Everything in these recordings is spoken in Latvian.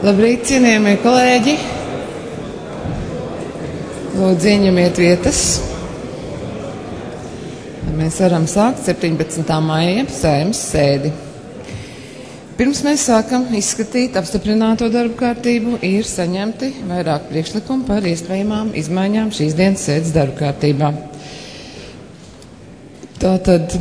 Labrīt, cienījamie kolēģi! Lūdzu, ieņemiet vietas. Mēs varam sākt 17. maija Saeimas sēdi. Pirms mēs sākam izskatīt apstiprināto darbu kārtību, ir saņemti vairāk priekšlikumu par iespējamām izmaiņām šīs dienas sēdes darbu kārtībā. Tātad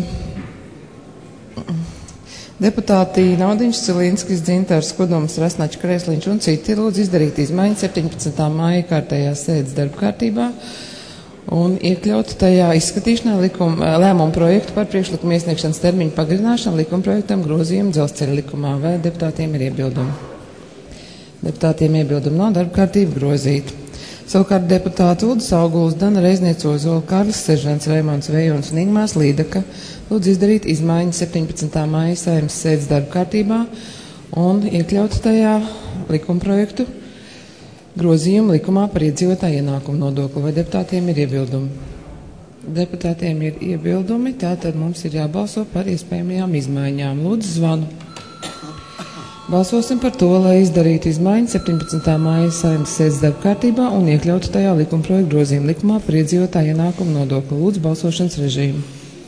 deputāti Naudiņš, Cilīnskis, Dzintars, Kodoms, Rasnačs, Krēsliņš un citi lūdzu izdarīt izmaiņas 17. maija kārtējās sēdes darba kārtībā un iekļaut tajā izskatīšanā lēmumu projektu par priekšlikumu iesniegšanas termiņu pagarināšanu likumprojektam grozījumu Dzelzceļa likumā. Vai deputātiem ir iebildumi? Deputātiem iebildumi nav, darba kārtība grozīta. Savukārt deputāti Uldis Auguls, Dana Reizniece Ozola, Kārlis Seržants, Reimonds Vejons un Ingmārs Līdaka lūdzu izdarīt izmaiņas 17. maija Saeimas sēdes darba kārtībā un iekļaut tajā likumprojektu grozījumu likumā par iedzīvotāju ienākumu nodokli. Vai deputātiem ir iebildumi? Deputātiem ir iebildumi, tātad mums ir jābalso par iespējamajām izmaiņām. Lūdzu, zvanu. Balsosim par to, lai izdarītu izmaiņas 17. maija Saeimas sēdes darba kārtībā un iekļautu tajā likumprojektu grozījumu likumā par iedzīvotāju ienākumu nodokli. Lūdzu, balsošanas režīmu.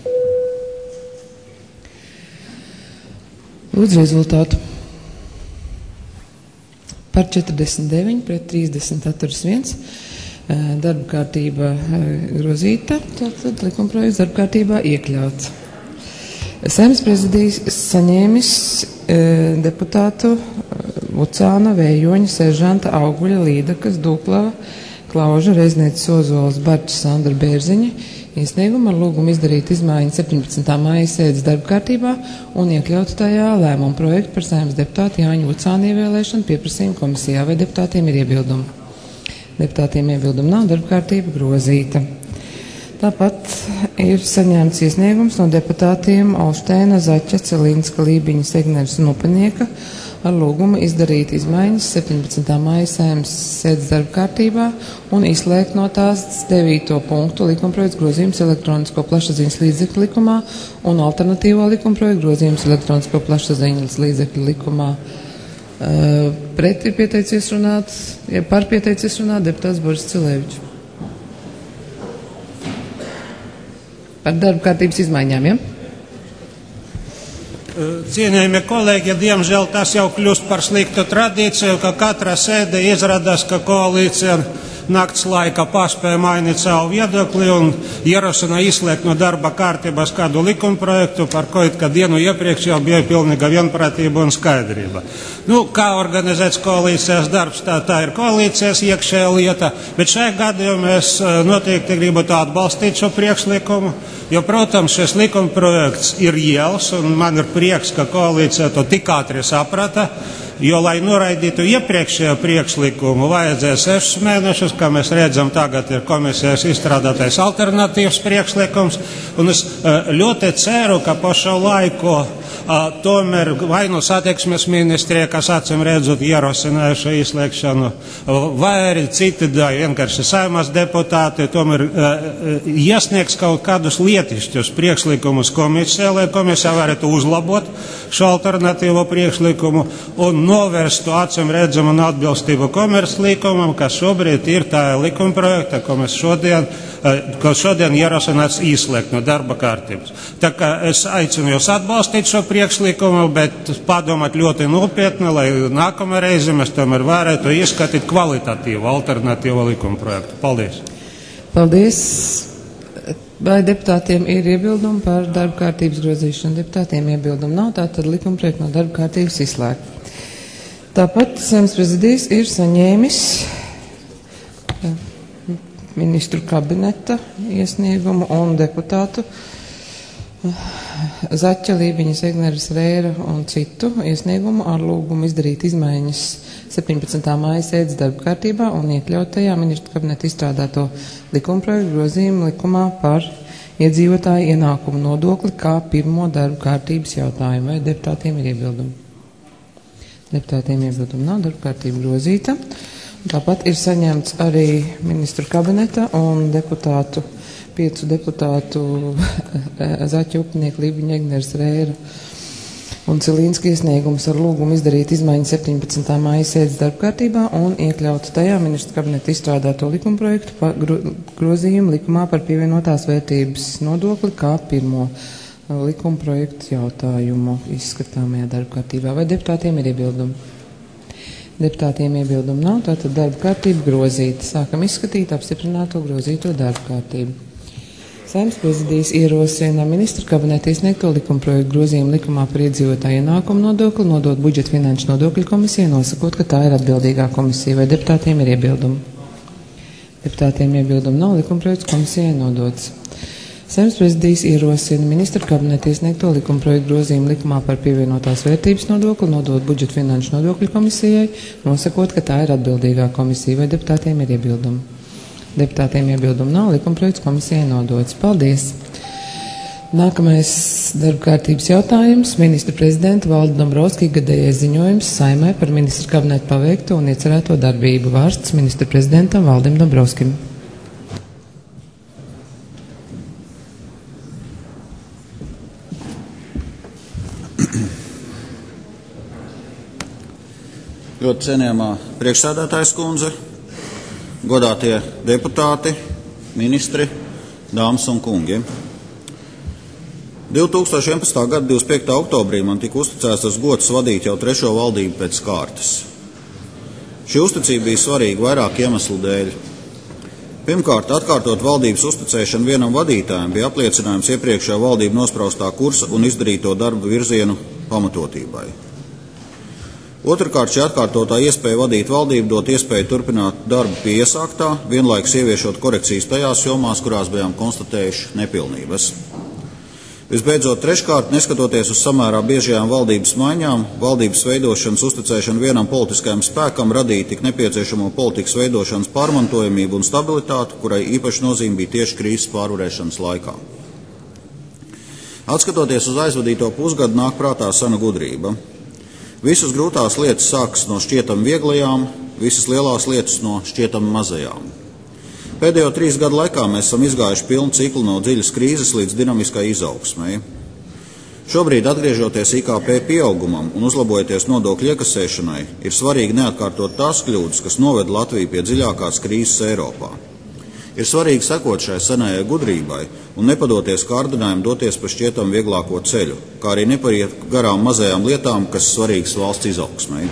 Lūdzu, rezultātu. Par 49 pret 30 atturas 1. Darba kārtība grozīta, tātad likumprojekts darba kārtībā iekļauts. Saeimas prezidijs saņēmis deputātu Vucāna, Vējoņa, Seržanta, Auguļa, Līdakas, Duklā, Klauža, Reiznieces Ozolas, Barča, Sandra Bērziņa iesniegumu ar lūgumu izdarīt izmaiņas 17. maija sēdes darba kārtībā un iekļaut tajā lēmumu projektu par Saeimas deputātu Jāņu Vucānu ievēlēšanu pieprasījuma komisijā. Vai deputātiem ir iebildumi? Deputātiem iebildumi nav, darba kārtība grozīta. Tāpat ir saņemts iesniegums no deputātiem Olštēna, Zaķa, Celīnska, Lībiņa, Segneres un Upenieka ar lūgumu izdarīt izmaiņas 17. maija Saeimas sēdes darba kārtībā un izslēgt no tās 9. punktu likumprojekts grozījums elektronisko plašsaziņas līdzekļu likumā un alternatīvo likumprojektu grozījums elektronisko plašsaziņas līdzekļu likumā. Pret ir pieteicies runāt, par pieteicies runāt deputāts Boris Cilēvičs. Par darba kārtības izmaiņām, ja? Cienījamie kolēģi, diemžēl tas jau kļūst par sliktu tradīciju, ka katra sēde izrādās, ka koalīcija nakts laika paspēja mainīt savu viedokli un ierosina izslēgt no darba kārtības kādu likumprojektu, par ko it kā dienu iepriekš jau bija pilnīga vienprātība un skaidrība. Kā organizēts koalīcijas darbs, tā ir koalīcijas iekšējā lieta, bet šajā gadījumā es noteikti gribētu atbalstīt šo priekšlikumu, jo, protams, šis likumprojekts ir iels un man ir prieks, ka koalīcija to tik ātri saprata, jo, lai noraidītu iepriekšējo priekšlikumu, vajadzēja 6 mēnešus, kā mēs redzam, tagad ir komisijas izstrādātais alternatīvs priekšlikums, un es ļoti ceru, ka pa šo laiku tomēr vai no satiksmes ministrija, kas acīm redzot ierosinājuši izslēgšanu, vai arī citi vienkārši Saeimas deputāti tomēr iesniegs kaut kādus lietišķus priekšlikumus komisijā, lai komisija varētu uzlabot šo alternatīvo priekšlikumu un novērstu acīm redzamu un atbilstību komerclikumam, kas šobrīd ir tā likumprojekta, ko šodien ierosināts izslēgt no darba kārtības. Tā kā es aicinu jūs atbalstīt šo priekšlikumu, bet padomāt ļoti nopietni, lai nākamā reize mēs tomēr varētu izskatīt kvalitatīvu alternatīvu likumprojektu. Paldies! Paldies! Vai deputātiem ir iebildumi par darba kārtības grozīšanu? Deputātiem iebildumi nav, tātad likumprojektu no darba kārtības izslēgt. Tāpat Saeimas prezidijs ir saņēmis ministru kabineta iesniegumu un deputātu Zaķa, Lībiņa, Segneres, Rēra un citu iesniegumu ar lūgumu izdarīt izmaiņas 17. maija sēdes darba kārtībā un iekļaut tajā ministru kabineta izstrādāto likumprojektu grozījumu likumā par iedzīvotāju ienākumu nodokli kā pirmo darba kārtības jautājumu. Vai deputātiem ir iebildumi? Deputātiem iebildumi nav, darba kārtība grozīta. Tāpat ir saņemts arī ministru kabineta un 5 deputātu Zaķa, Upnieku, Lībiņa, Egneres, Rēra Un Cilīnska iesniegums ar lūgumu izdarīt izmaiņas 17. māja sēdes darbkārtībā un iekļaut tajā ministra kabineta izstrādāto likumprojektu grozījumu likumā par pievienotās vērtības nodokli kā pirmo likumprojektu jautājumu izskatāmajā darbkārtībā. Vai deputātiem ir iebildumi? Deputātiem iebildumu nav, tātad darba kārtība grozīta. Sākam izskatīt apstiprināto grozīto darba kārtību. Saeimas prezidijas ierosina ministra kabineta iesniegto likumprojektu grozījumu likumā par iedzīvotāju ienākumu nodokli nodot budžeta finanšu nodokļu komisijai, nosakot, ka tā ir atbildīgā komisija. Vai deputātiem ir iebildumi? Deputātiem iebildumu nav, likumprojekts komisijai nodots. Saeimas prezidijas ierosina ministra kabineta iesniegto likumprojektu grozījumu likumā par pievienotās vērtības nodokli nodot budžeta finanšu nodokļu komisijai, nosakot, ka tā ir atbildīgā komisija. Vai deputātiem ir iebildumi? Deputātiem iebildumu nav, likumprojekts komisijai nodots. Paldies! Nākamais darba kārtības jautājums. Ministra prezidenta Valda Dombrovska gadējais ziņojums Saeimai par ministra kabineta paveikto un iecerēto darbību. Vārsts ministra prezidentam Valdim Dombrovskim. Ļoti cienījamā priekšsēdētājas kundze, godātie deputāti, ministri, dāmas un kungi. 2011. gada 25. oktobrī man tika uzticēts tas gods vadīt jau 3. valdību pēc kārtas. Šī uzticība bija svarīga vairāku iemeslu dēļ. Pirmkārt, atkārtot valdības uzticēšanu vienam vadītājam bija apliecinājums iepriekšējā valdība nospraustā kursa un izdarīto darbu virzienu pamatotībai. Otrkārt, šī atkārtotā iespēja vadīt valdību dot iespēju turpināt darbu pie iesāktā, vienlaikus ieviešot korekcijas tajās jomās, kurās bijām konstatējuši nepilnības. Visbeidzot, treškārt, neskatoties uz samērā biežajām valdības maiņām, valdības veidošanas uzticēšana vienam politiskajam spēkam radīja tik nepieciešamo politikas veidošanas pārmantojamību un stabilitāti, kurai īpaši nozīme bija tieši krīzes pārvarēšanas laikā. Atskatoties uz aizvadīto pusgadu, nāk prātā sena gudrība. Visas grūtās lietas sākas no šķietam vieglajām, visas lielās lietas no šķietam mazajām. Pēdējo 3 gadu laikā mēs esam izgājuši pilnu ciklu no dziļas krīzes līdz dinamiskai izaugsmei. Šobrīd, atgriežoties IKP pieaugumam un uzlabojoties nodokļu iekasēšanai, ir svarīgi neatkārtot tās kļūdas, kas noved Latviju pie dziļākās krīzes Eiropā. Ir svarīgi sekot šai senajai gudrībai un nepadoties kārdinājumu doties pa šķietam vieglāko ceļu, kā arī nepaiet garām mazajām lietām, kas svarīgas valsts izaugsmei.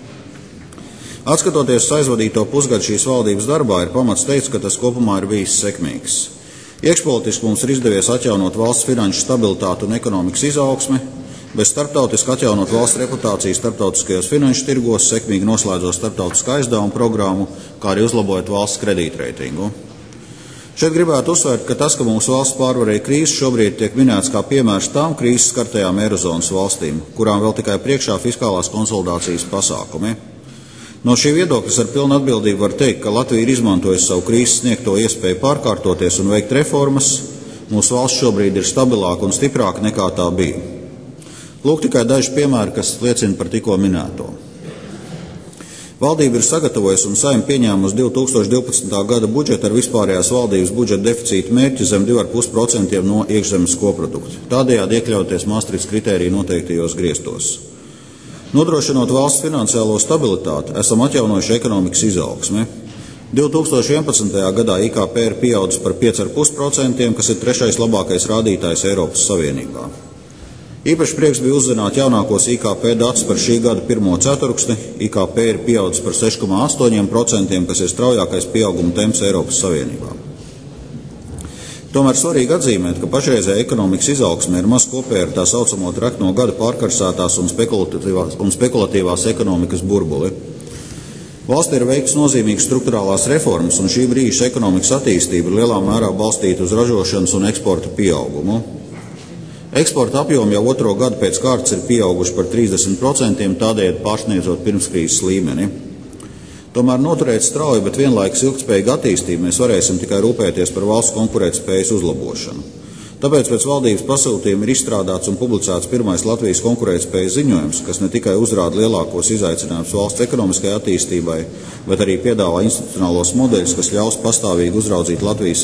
Atskatoties uz aizvadīto pusgadu šīs valdības darbā, ir pamats teikt, ka tas kopumā ir bijis sekmīgs. Iekšpolitiski mums ir izdevies atjaunot valsts finanšu stabilitātu un ekonomikas izaugsmi, bez starptautiski atjaunot valsts reputāciju starptautiskajos finanšu tirgos, sekmīgi noslēdzot starptautiskā aizdevuma programmu, kā arī uzlabojot valsts kredītreitingu. Šeit gribētu uzsvērt, ka tas, ka mūsu valsts pārvarēja krīzi, šobrīd tiek minēts kā piemērs tām krīzes skartajām Eirozonas valstīm, kurām vēl tikai priekšā fiskālās konsolidācijas pasākumi. No šī viedokļa ar pilnu atbildību var teikt, ka Latvija ir izmantojusi savu krīzes sniegto iespēju pārkārtoties un veikt reformas. Mūsu valsts šobrīd ir stabilāka un stiprāka nekā tā bija. Lūk tikai daži piemēri, kas liecina par tikko minēto. Valdība ir sagatavojusi un Saeima pieņēmusi 2012. gada budžetu ar vispārējās valdības budžeta deficīta mērķi zem 2,5% no iekšzemes koprodukta, tādējādi iekļauties Maastrichtas kritēriju noteiktajos griestos. Nodrošinot valsts finansiālo stabilitāti, esam atjaunojuši ekonomikas izaugsmi. 2011. gadā IKP ir pieaudzis par 5,5%, kas ir 3. labākais rādītājs Eiropas Savienībā. Īpaši prieks bija uzzināt jaunākos IKP datus par šī gada pirmo ceturksni. IKP ir pieaudzis par 6,8%, kas ir straujākais pieauguma temps Eiropas Savienībā. Tomēr svarīgi atzīmēt, ka pašreizējā ekonomikas izaugsme ir maz kopēja ar tā saucamo trakno gada pārkarsētās un spekulatīvās ekonomikas burbuli. Valstī ir veikts nozīmīgas strukturālās reformas, un šī brīža ekonomikas attīstība ir lielā mērā balstīta uz ražošanas un eksporta pieaugumu. Eksporta apjomi jau 2. gadu pēc kārtas ir pieauguši par 30%, tādējādi pārsniedzot pirmskrīzes līmeni. Tomēr noturēt strauju, bet vienlaikus ilgtspējīgu attīstību mēs varēsim tikai rūpēties par valsts konkurētspējas uzlabošanu. Tāpēc pēc valdības pasūtījuma ir izstrādāts un publicēts pirmais Latvijas konkurētspējas ziņojums, kas ne tikai uzrāda lielākos izaicinājumus valsts ekonomiskajai attīstībai, bet arī piedāvā institucionālos modeļus, kas ļaus pastāvīgi uzraudzīt Latvijas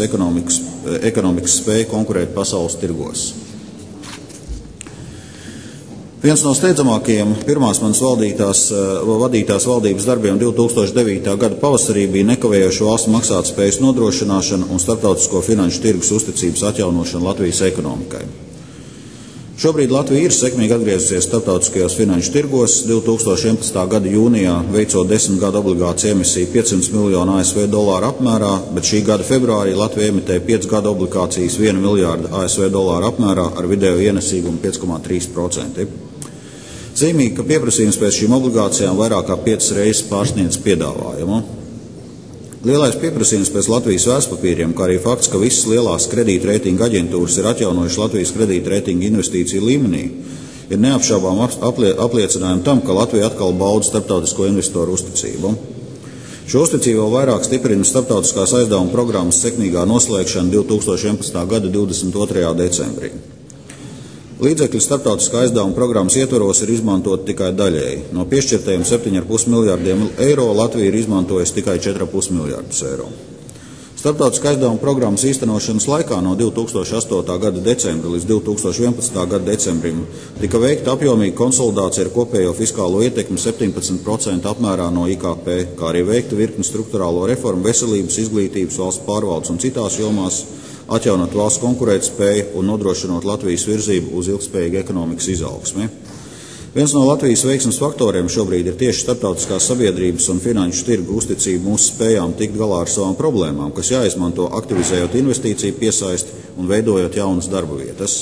ekonomikas spēju konkurēt pasaules tirgos. Viens no steidzamākajiem pirmās manas vadītās valdības darbiem 2009. gada pavasarī bija nekavējoša valsts maksātspējas nodrošināšana un starptautisko finanšu tirgus uzticības atjaunošana Latvijas ekonomikai. Šobrīd Latvija ir sekmīgi atgriezusies starptautiskajos finanšu tirgos. 2011. gada jūnijā veicot 10 gadu obligāciju emisiju $500 miljonu ASV apmērā, bet šī gada februārī Latvija emitēja 5 gadu obligācijas $1 miljārdu ASV apmērā ar vidējo ienesīgumu 5,3%. Zīmīgi, ka pieprasījums pēc šīm obligācijām vairāk kā 5 reizes pārsniedz piedāvājumu. Lielais pieprasījums pēc Latvijas vērtspapīriem, kā arī fakts, ka visas lielās kredītreitinga aģentūras ir atjaunojušas Latvijas kredītreitinga investīciju līmenī, ir neapšaubām apliecinājumi tam, ka Latvija atkal bauda starptautisko investoru uzticību. Šo uzticību vēl vairāk stiprina starptautiskās aizdevuma programmas sekmīgā noslēgšana 2011. gada 22. decembrī. Līdzekļi starptautiskā aizdevuma programmas ietvaros ir izmantoti tikai daļēji. No piešķirtajiem 7,5 miljārdiem eiro Latvija ir izmantojusi tikai 4,5 miljārdus eiro. Starptautiskā aizdevuma programmas īstenošanas laikā no 2008. gada decembra līdz 2011. gada decembrim tika veikta apjomīga konsolidācija ar kopējo fiskālo ietekmi 17% apmērā no IKP, kā arī veikta virkni strukturālo reformu veselības, izglītības, valsts pārvaldes un citās jomās, atjaunot valsts konkurētspēju un nodrošinot Latvijas virzību uz ilgspējīgu ekonomikas izaugsmi. Viens no Latvijas veiksmes faktoriem šobrīd ir tieši starptautiskās sabiedrības un finanšu tirgu uzticība mūsu spējām tikt galā ar savām problēmām, kas jāizmanto aktivizējot investīciju piesaisti un veidojot jaunas darba vietas.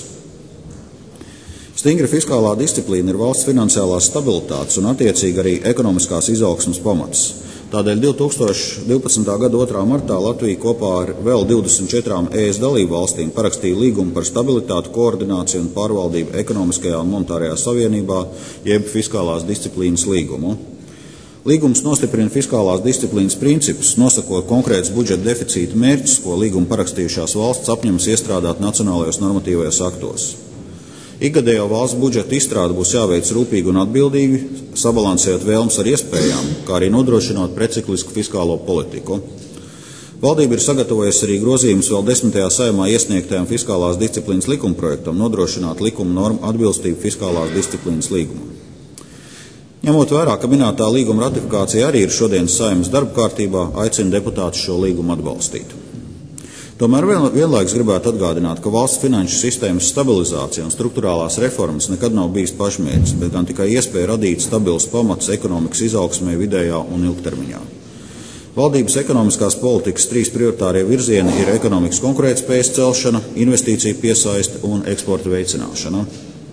Stingra fiskālā disciplīna ir valsts finansiālās stabilitātes un attiecīgi arī ekonomiskās izaugsmes pamats. Tādēļ 2012. gada 2. martā Latvija kopā ar vēl 24 ES dalību valstīm parakstīja līgumu par stabilitāti, koordināciju un pārvaldību ekonomiskajā un monetārajā savienībā, jeb fiskālās disciplīnas līgumu. Līgums nostiprina fiskālās disciplīnas principus, nosakot konkrētus budžeta deficīta mērķus, ko līgumu parakstījušās valsts apņemas iestrādāt nacionālajos normatīvajos aktos. Ikgadējo valsts budžeta izstrāde būs jāveic rūpīgi un atbildīgi, sabalansējot vēlmes ar iespējām, kā arī nodrošinot preciklisku fiskālo politiku. Valdība ir sagatavojusi arī grozījumus vēl 10. Saeimā iesniegtajam fiskālās disciplīnas likumprojektam, nodrošināt likuma normu atbilstību fiskālās disciplīnas līgumam. Ņemot vērā, ka minētā līguma ratifikācija arī ir šodienas Saeimas darba kārtībā, aicina deputātus šo līgumu atbalstīt. Tomēr vienlaikus gribētu atgādināt, ka valsts finanšu sistēmas stabilizācija un struktūrālās reformas nekad nav bijis pašmērķis, bet gan tikai iespēja radīt stabilus pamatus ekonomikas izaugsmē vidējā un ilgtermiņā. Valdības ekonomiskās politikas 3 prioritārie virzieni ir ekonomikas konkurētspējas celšana, investīciju piesaiste un eksporta veicināšana.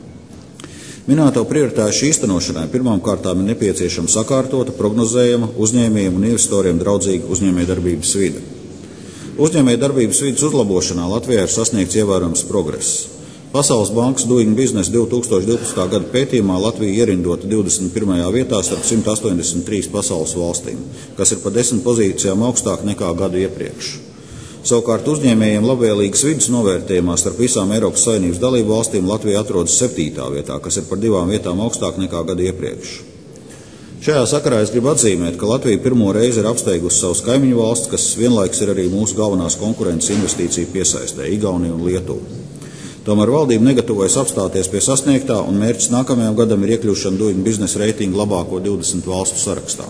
Minēto prioritāšu īstenošanai pirmām kārtām ir nepieciešama sakārtota, prognozējama, uzņēmējiem un investoriem draudzīga uzņēmējdarbības vide. Uzņēmējdarbības vides uzlabošanā Latvijā ir sasniegts ievērojams progress. Pasaules bankas Doing Business 2012. gada pētījumā Latvija ierindota 21. vietā starp 183 pasaules valstīm, kas ir pa 10 pozīcijām augstāk nekā gadu iepriekš. Savukārt uzņēmējiem labvēlīgas vides novērtējumā starp visām Eiropas Savienības dalību valstīm Latvija atrodas 7. vietā, kas ir par 2 vietām augstāk nekā gadu iepriekš. Šajā sakarā es gribu atzīmēt, ka Latvija pirmo reizi ir apsteigusi savus kaimiņu valsts, kas vienlaikus ir arī mūsu galvenās konkurences investīciju piesaistē - Igaunija un Lietuva. Tomēr valdība negatavojas apstāties pie sasniegtā, un mērķis nākamajam gadam ir iekļūšana Doing Business reitinga labāko 20 valstu sarakstā.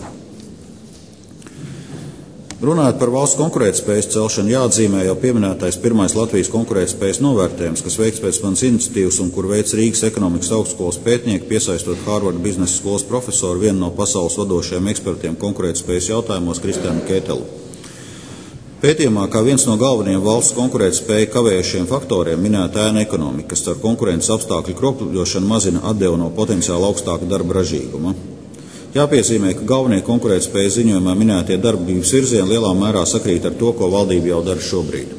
Runājot par valsts konkurētspējas celšanu, jāatzīmē jau pieminētais pirmais Latvijas konkurētspējas novērtējums, kas veikts pēc manas iniciatīvas un kur veids Rīgas ekonomikas augstskolas pētnieki, piesaistot Harvarda biznesa skolas profesoru, vienu no pasaules vadošajiem ekspertiem konkurētspējas jautājumos, Kristiānu Ketelu. Pētījumā kā viens no galvenajiem valsts konkurētspēju kavējušiem faktoriem minēta ēna ekonomika, kas ar konkurences apstākļu kropļošanu mazina atdevu no potenciāli augstāka darba ražīguma. Jāpiezīmē, ka galvenie konkurētspējas ziņojumā minētie darbības virzieni lielā mērā sakrīt ar to, ko valdība jau dara šobrīd.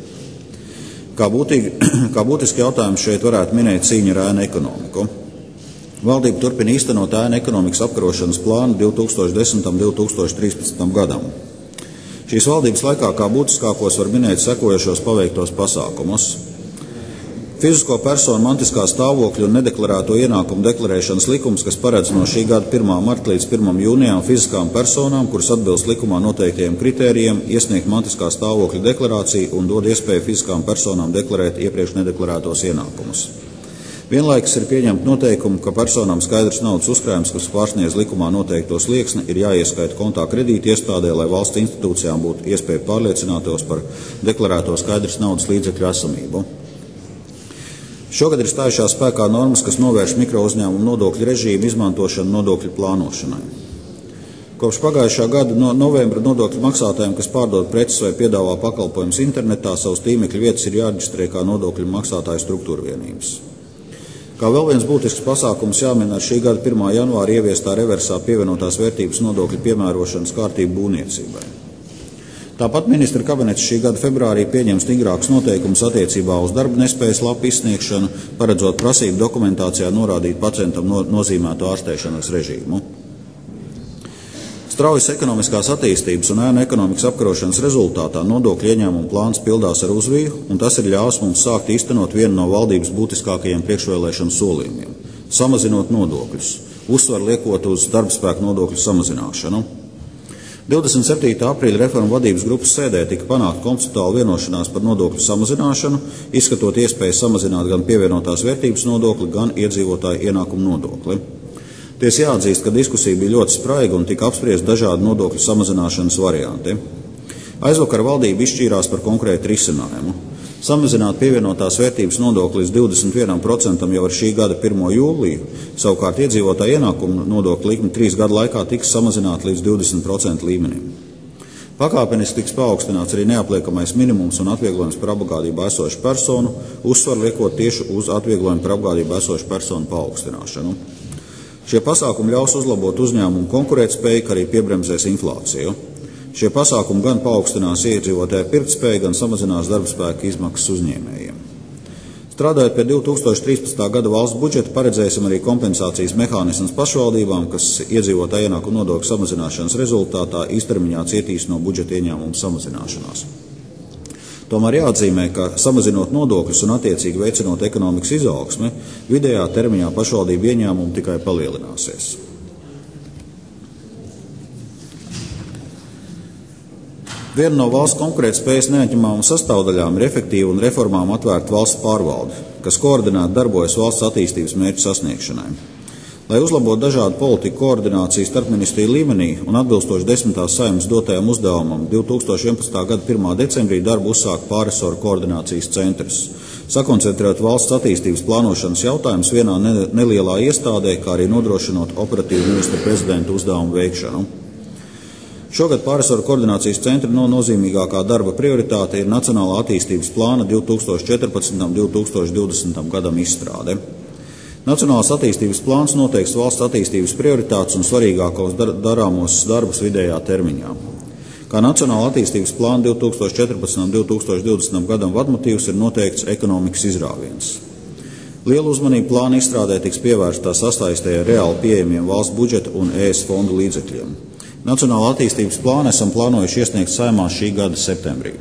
Kā būtiski jautājums šeit varētu minēt cīņu ar ēnu ekonomiku. Valdība turpina īstenot ēnu ekonomikas apkarošanas plānu 2010. un 2013. gadam. Šīs valdības laikā kā būtiskākos var minēt sekojošos paveiktos pasākumus. Fizisko personu mantiskā stāvokļa un nedeklarēto ienākumu deklarēšanas likums, kas paredz no šī gada 1. marta līdz 1. jūnijām fiziskām personām, kuras atbilst likumā noteiktajiem kritērijiem, iesniegt mantiskā stāvokļa deklarāciju un dod iespēju fiziskām personām deklarēt iepriekš nedeklarētos ienākumus. Vienlaikus ir pieņemti noteikumi, ka personām skaidrs naudas uzkrājums, kas pārsniedz likumā noteikto slieksni, ir jāieskaita kontā kredīti iestādē, lai valsts institūcijām būtu iespēja pārliecinātos par deklarēto skaidrs naudas līdzekļu esamību. Šogad ir stājušās spēkā normas, kas novērš mikrouzņēmumu nodokļu režīmu izmantošanu nodokļu plānošanai. Kopš pagājušā gada novembra nodokļu maksātājiem, kas pārdod preces vai piedāvā pakalpojumus internetā, savas tīmekļa vietas ir jāreģistrē kā nodokļu maksātāju struktūra vienības. Kā vēl viens būtisks pasākums jāmin ar šī gada 1. janvāra ieviestā reversā pievienotās vērtības nodokļu piemērošanas kārtību būvniecībai. Tāpat ministra kabinets šī gada februārī pieņem stingrākus noteikumus attiecībā uz darba nespējas lapu izsniegšanu, paredzot prasību dokumentācijā norādīt pacientam nozīmēto ārstēšanas režīmu. Straujas ekonomiskās attīstības un ēnu ekonomikas apkarošanas rezultātā nodokļu ieņēmumu plāns pildās ar uzviju, un tas ir ļāvis mums sākt īstenot vienu no valdības būtiskākajiem priekšvēlēšanu solījumiem – samazinot nodokļus, uzsvaru liekot uz darbspēku nodokļu samazināšanu. 27. aprīļa reformu vadības grupas sēdē tika panākta konceptuāla vienošanās par nodokļu samazināšanu, izskatot iespēju samazināt gan pievienotās vērtības nodokli, gan iedzīvotāju ienākumu nodokli. Ties jāatzīst, ka diskusija bija ļoti spraiga un tika apspriest dažādi nodokļu samazināšanas varianti. Aizvakar valdība izšķīrās par konkrētu risinājumu. Samazināt pievienotās vērtības nodokli līdz 21% jau ar šī gada 1. jūliju, savukārt iedzīvotāju ienākumu nodokļu likme 3 gadu laikā tiks samazināta līdz 20% līmenim. Pakāpeniski tiks paaugstināts arī neapliekamais minimums un atvieglojums par apgādību esošu personu, uzsvaru liekot tieši uz atvieglojumu par apgādību esošu personu paaugstināšanu. Šie pasākumi ļaus uzlabot uzņēmumu konkurētspēju, kā arī piebremzēs inflāciju. Šie pasākumi gan paaugstinās iedzīvotāju pirktspēju, gan samazinās darbspēka izmaksas uzņēmējiem. Strādājot pie 2013. gada valsts budžeta, paredzēsim arī kompensācijas mehānismus pašvaldībām, kas iedzīvotāju ienākumu nodokļu samazināšanas rezultātā īstermiņā cietīs no budžeta ieņēmumu samazināšanās. Tomēr jāatzīmē, ka samazinot nodokļus un attiecīgi veicinot ekonomikas izaugsmi, vidējā termiņā pašvaldību ieņēmumi tikai palielināsies. Viena no valsts konkurētspējas neatņemamām sastāvdaļām ir efektīva un reformām atvērta valsts pārvalde, kas koordinēti darbojas valsts attīstības mērķu sasniegšanai. Lai uzlabotu dažādu politiku koordināciju starpministriju līmenī un atbilstoši 10. Saeimas dotajam uzdevumam, 2011. gada 1. decembrī darbu uzsāka pārresoru koordinācijas centrs, sakoncentrēt valsts attīstības plānošanas jautājumus vienā nelielā iestādē, kā arī nodrošinot operatīvu ministra prezidenta uzdevumu veikšanu. Šogad pārresoru koordinācijas centra nozīmīgākā darba prioritāte ir Nacionālā attīstības plāna 2014. un 2020. gadam izstrāde. Nacionālās attīstības plāns noteiks valsts attīstības prioritātes un svarīgākos darāmos darbus vidējā termiņā. Kā Nacionālā attīstības plāna 2014. un 2020. gadam vadmotīvs ir noteikts ekonomikas izrāviens. Liela uzmanība plāna izstrādē tiks pievērsta sasaistē ar reāli pieejamiem valsts budžeta un ES fondu līdzekļiem. Nacionālā attīstības plānu esam plānojuši iesniegt Saeimā šī gada septembrī.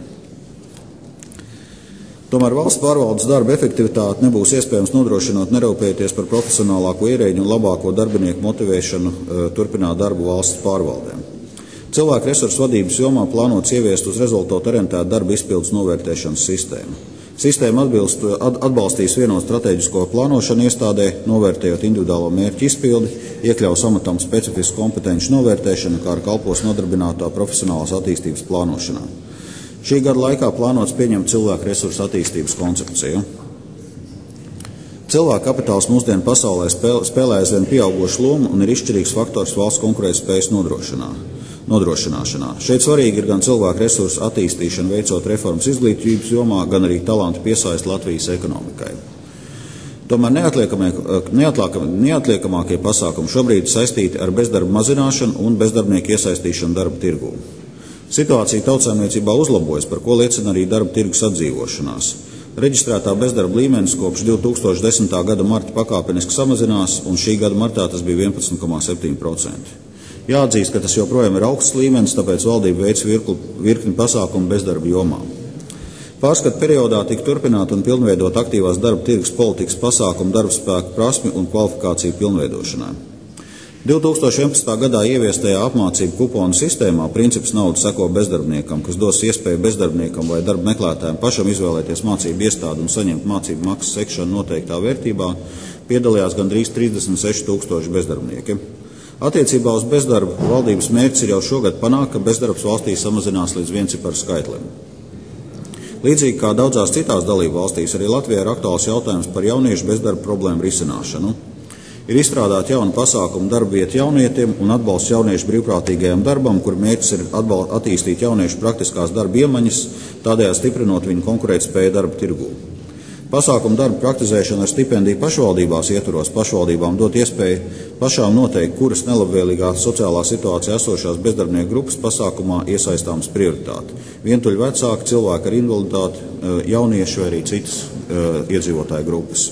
Tomēr valsts pārvaldes darba efektivitāti nebūs iespējams nodrošinot, nerūpējoties par profesionālāko ierēģu un labāko darbinieku motivēšanu turpināt darbu valsts pārvaldēm. Cilvēku resursu vadības jomā plānots ieviest uz rezultātu orientētu darba izpildes novērtēšanas sistēmu. Sistēma atbalstīs vienotu strateģisko plānošanu iestādē, novērtējot individuālo mērķu izpildi, iekļaus amatam specifisku kompetenci novērtēšanu, kā arī kalpos nodarbinātā profesionālās attīstības plānošanā. Šī gada laikā plānots pieņemt cilvēku resursu attīstības koncepciju. Cilvēku kapitāls mūsdienu pasaulē spēlē aizvien pieaugošu lomu un ir izšķirīgs faktors valsts konkurētspējas nodrošināšanā. Šeit svarīgi ir gan cilvēku resursu attīstīšana, veicot reformas izglītības jomā, gan arī talantu piesaist Latvijas ekonomikai. Tomēr neatliekamākie pasākumi šobrīd saistīti ar bezdarba mazināšanu un bezdarbnieku iesaistīšanu darba tirgū. Situācija tautsājumniecībā uzlabojas, par ko liecina arī darba tirgus atdzīvošanās. Reģistrētā bezdarba līmenis kopš 2010. gada marta pakāpeniski samazinās, un šī gada martā tas bija 11,7%. Jāatzīst, ka tas joprojām ir augsts līmenis, tāpēc valdība veic virkni pasākumu bezdarba jomā. Pārskata periodā tika turpināt un pilnveidot aktīvās darba tirgus politikas pasākumu darbspēku prasmi un kvalifikāciju pilnveidošanai. 2011. gadā ieviestajā apmācību kuponu sistēmā princips nauda seko bezdarbniekam, kas dos iespēju bezdarbniekam vai darba meklētājiem pašam izvēlēties mācību iestādi un saņemt mācību maksas sekšanu noteiktā vērtībā, piedalījās gandrīz 36,000 bezdarbnieki. Attiecībā uz bezdarbu valdības mērķis ir jau šogad panākt, ka bezdarbs valstī samazinās līdz vienciparu skaitlim. Līdzīgi kā daudzās citās dalību valstīs, arī Latvijā ir aktuāls jautājums par jauniešu bezdarba problēmu risināšanu. Ir izstrādāti jauni pasākumi darba vietu jaunietiem un atbalsts jauniešu brīvprātīgajam darbam, kur mērķis ir attīstīt jauniešu praktiskās darba iemaņas, tādējādi stiprinot viņu konkurētspēju darba tirgū. Pasākumu darba praktizēšana ar stipendiju pašvaldībās ietvaros pašvaldībām dot iespēju pašām noteikt, kuras nelabvēlīgā sociālā situācijā esošās bezdarbnieku grupas pasākumā iesaistāmas prioritāti. Vientuļu vecāki, cilvēki ar invaliditāti, jaunieši vai arī citas iedzīvotāju grupas.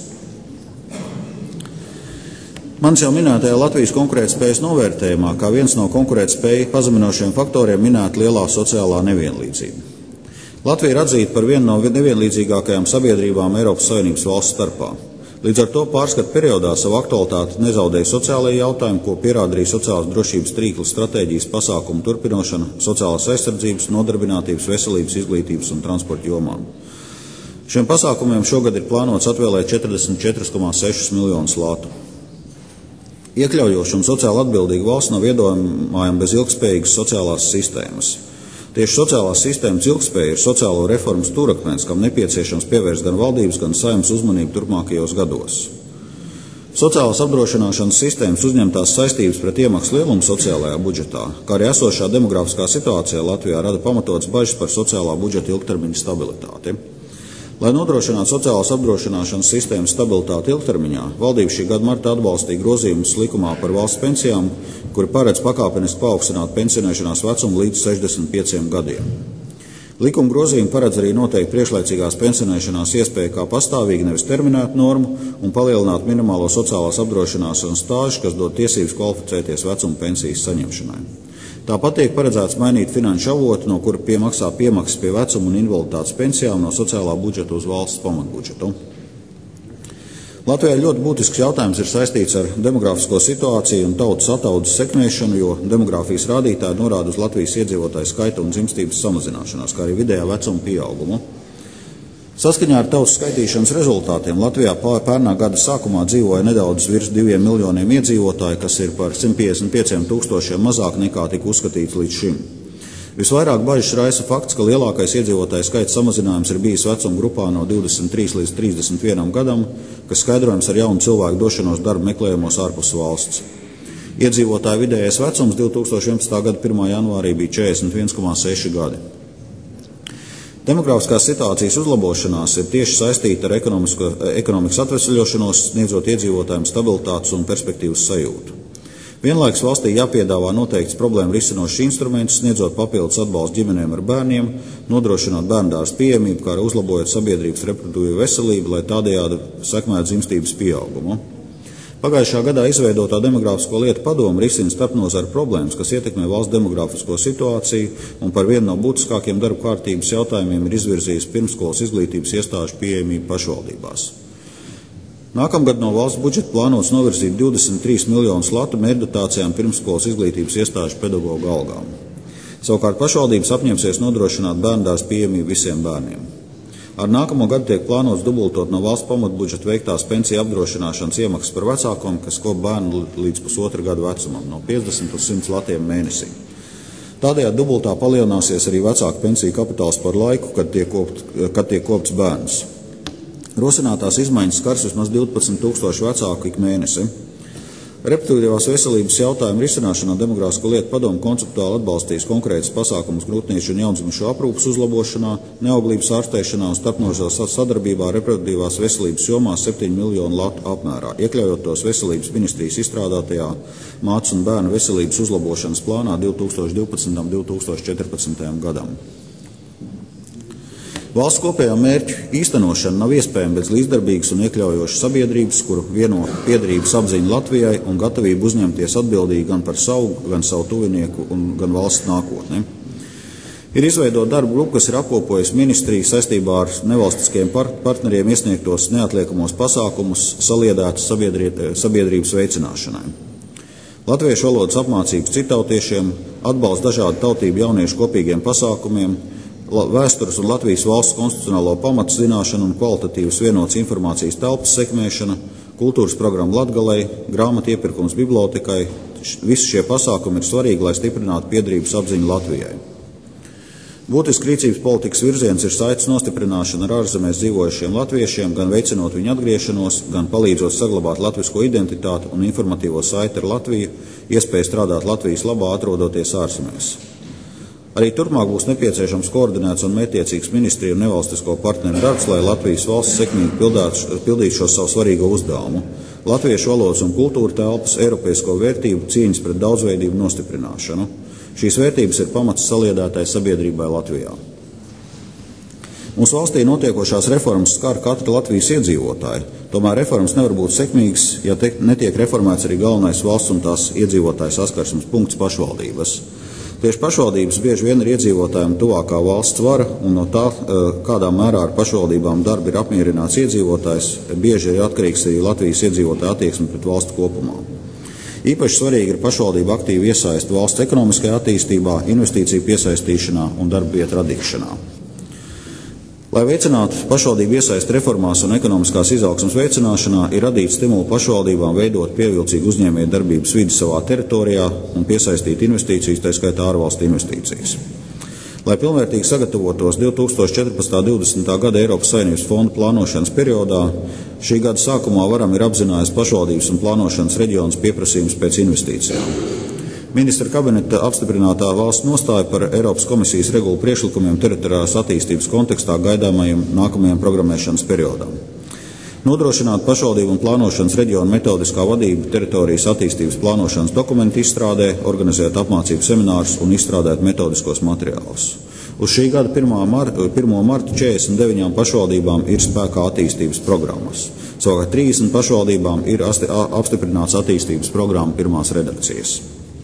Mans jau minētajā Latvijas konkurētspējas novērtējumā, kā viens no konkurētspēju pazeminošiem faktoriem minēta lielā sociālā nevienlīdzība. Latvija ir atzīta par vienu no nevienlīdzīgākajām sabiedrībām Eiropas Savienības valsts starpā. Līdz ar to pārskatu periodā savu aktualitāti nezaudēja sociālajie jautājumi, ko pierāda arī sociālās drošības tīkla stratēģijas pasākumu turpināšana sociālās aizsardzības, nodarbinātības, veselības, izglītības un transporta jomām. Šiem pasākumiem šogad ir plānots atvēlēt 44,6 miljonus latu. Iekļaujoša un sociāli atbildīga valsts nav iedomājama bez ilgspējīgas sociālās sistēmas. Tieši sociālās sistēmas ilgspēja ir sociālo reformu stūrakmens, kam nepieciešams pievērst gan valdības, gan Saeimas uzmanību turpmākajos gados. Sociālās apdrošināšanas sistēmas uzņemtās saistības pret iemaksu lielumu sociālajā budžetā, kā arī esošā demografiskā situācijā Latvijā rada pamatotas bažas par sociālā budžeta ilgtermiņa stabilitāti. Lai nodrošinātu sociālās apdrošināšanas sistēmas stabilitāti ilgtermiņā, valdība šī gada martā atbalstīja grozījumus likumā par valsts pensijām, kuri paredz pakāpeniski paaugstināt pensionēšanās vecumu līdz 65 gadiem. Likuma grozījumi paredz arī noteikti priekšlaicīgās pensionēšanās iespēju kā pastāvīgi, nevis terminētu normu, un palielināt minimālo sociālās apdrošināšanas stāžu, kas dod tiesības kvalificēties vecuma pensijas saņemšanai. Tāpat tiek paredzēts mainīt finanšu avotu, no kura piemaksā piemaksas pie vecuma un invaliditātes pensijām no sociālā budžeta uz valsts pamatbudžetu. Latvijā ļoti būtisks jautājums ir saistīts ar demografisko situāciju un tautas ataudzes sekmēšanu, jo demogrāfijas rādītāji norāda uz Latvijas iedzīvotāju skaita un dzimstības samazināšanās, kā arī vidējā vecuma pieaugumu. Saskaņā ar tautas skaitīšanas rezultātiem Latvijā pērnā gada sākumā dzīvoja nedaudz virs 2 miljoniem iedzīvotāju, kas ir par 155 000 mazāk nekā tika uzskatīts līdz šim. Visvairāk bažas raisa fakts, ka lielākais iedzīvotāju skaita samazinājums ir bijis vecuma grupā no 23 līdz 31 gadam, kas skaidrojams ar jaunu cilvēku došanos darba meklējumos ārpus valsts. Iedzīvotāju vidējais vecums 2011. gada 1. janvārī bija 41,6 gadi. Demografiskās situācijas uzlabošanās ir tieši saistīta ar ekonomikas atvesļošanos, sniedzot iedzīvotājiem stabilitātes un perspektīvas sajūtu. Vienlaikus valstī jāpiedāvā noteikts problēmu risinošs instruments, sniedzot papildus atbalstu ģimenēm ar bērniem, nodrošinot bērndārza pieejamību, kā arī uzlabojot sabiedrības reproduktīvo veselību, lai tādējādi sekmētu dzimstības pieaugumu. Pagājušā gadā izveidotā demogrāfisko lietu padome risina starpnozaru problēmas, kas ietekmē valsts demografisko situāciju, un par vienu no būtiskākiem darba kārtības jautājumiem ir izvirzījis pirmskolas izglītības iestāžu pieejamību pašvaldībās. Nākamgad no valsts budžeta plānots novirzīt 23 miljonus latu mērķdotācijām pirmskolas izglītības iestāžu pedagoģu algām. Savukārt pašvaldības apņemsies nodrošināt bērndārza pieejamību visiem bērniem. Ar nākamo gadu tiek plānots dubultot no valsts pamatbudžeta veiktās pensiju apdrošināšanas iemaksas par vecākiem, kas kop bērnu līdz pusotra gadu vecumam, no 50 uz 100 latiem mēnesī. Tādējādi dubultā palielināsies arī vecāku pensiju kapitāls par laiku, kad tiek kopts bērns. Rosinātās izmaiņas skars vismaz 12 000 vecāku ik mēnesi. Reproduktīvās veselības jautājumu risināšanā demogrāfisko lietu padomu konceptuāli atbalstīs konkrētas pasākumus grūtniešu un jaundzimušu aprūpes uzlabošanā, neauglības ārstēšanā un starpnozaru sadarbībā reproduktīvās veselības jomā 7 miljonu latu apmērā, iekļaujot tos veselības ministrijas izstrādātajā mātes un bērnu veselības uzlabošanas plānā 2012. un 2014. gadam. Valsts kopējā mērķu īstenošana nav iespējama bez līdzdarbīgas un iekļaujošas sabiedrības, kuru vieno piederības apziņu Latvijai un gatavību uzņemties atbildīgi gan par savu, gan savu tuvinieku un gan valsts nākotni. Ir izveidota darba grupa, kas ir apkopojusi ministriju saistībā ar nevalstiskiem partneriem iesniegtos neatliekamos pasākumus saliedētas sabiedrības veicināšanai. latviešu valodas apmācības citautiešiem, atbalsts dažādu tautību jauniešu kopīgiem pasākumiem, vēstures un Latvijas valsts konstitucionālo pamatu zināšanu un kvalitatīvas vienotas informācijas telpas sekmēšana, kultūras programma Latgalei, grāmatu iepirkums bibliotekai. Visi šie pasākumi ir svarīgi, lai stiprinātu piederības apziņu Latvijai. Būtiski rīcības politikas virziens ir saites nostiprināšana ar ārzemēs dzīvojušiem latviešiem, gan veicinot viņu atgriešanos, gan palīdzot saglabāt latvisko identitāti un informatīvo saiti ar Latviju, iespēju strādāt Latvijas labā, atrodoties ārzemēs. Arī turpmāk būs nepieciešams koordinēts un mērķtiecīgs ministriju un nevalstisko partneru darbs, lai Latvijas valsts sekmīgi pildītu šo savu svarīgo uzdevumu. Latviešu valodas un kultūra telpas, eiropeisko vērtību, cīņas pret daudzveidību nostiprināšanu. Šīs vērtības ir pamats saliedētai sabiedrībai Latvijā. Mūsu valstī notiekošās reformas skar katru Latvijas iedzīvotāju, tomēr reformas nevar būt sekmīgas, ja netiek reformēts arī galvenais valsts un tās iedzīvotāju saskarsmes punkts pašvaldības. Tieši pašvaldības bieži vien ir iedzīvotājiem tuvākā valsts vara, un no tā, kādā mērā ar pašvaldībām darbi ir apmierināts iedzīvotājs, bieži ir atkarīgs arī Latvijas iedzīvotāju attieksme pret valstu kopumā. Īpaši svarīgi ir pašvaldība aktīvi iesaist valsts ekonomiskajā attīstībā, investīciju piesaistīšanā un darba vietu radīšanā. Lai veicinātu pašvaldību iesaist reformās un ekonomiskās izaugsmas veicināšanā, ir radīts stimulu pašvaldībām veidot pievilcīgu uzņēmēju darbības vidi savā teritorijā un piesaistīt investīcijas, tā skaitā ārvalstu investīcijas. Lai pilnvērtīgi sagatavotos 2014.–2020. gada Eiropas Savienības fondu plānošanas periodā, šī gada sākumā varam ir apzinājis pašvaldības un plānošanas reģionus pieprasījums pēc investīcijām. Ministra kabineta apstiprinātā valsts nostāja par Eiropas komisijas regulu priekšlikumiem teritoriālās attīstības kontekstā gaidāmajam nākamajam programmēšanas periodam. Nodrošināt pašvaldību un plānošanas reģionu metodiskā vadība teritorijas attīstības plānošanas dokumentu izstrādē, organizēt apmācību seminārus un izstrādāt metodiskos materiālus. Uz šī gada 1. marta 49 pašvaldībām ir spēkā attīstības programmas. Savukārt 30 pašvaldībām ir apstiprināts attīstības programma pirmās redakcijas.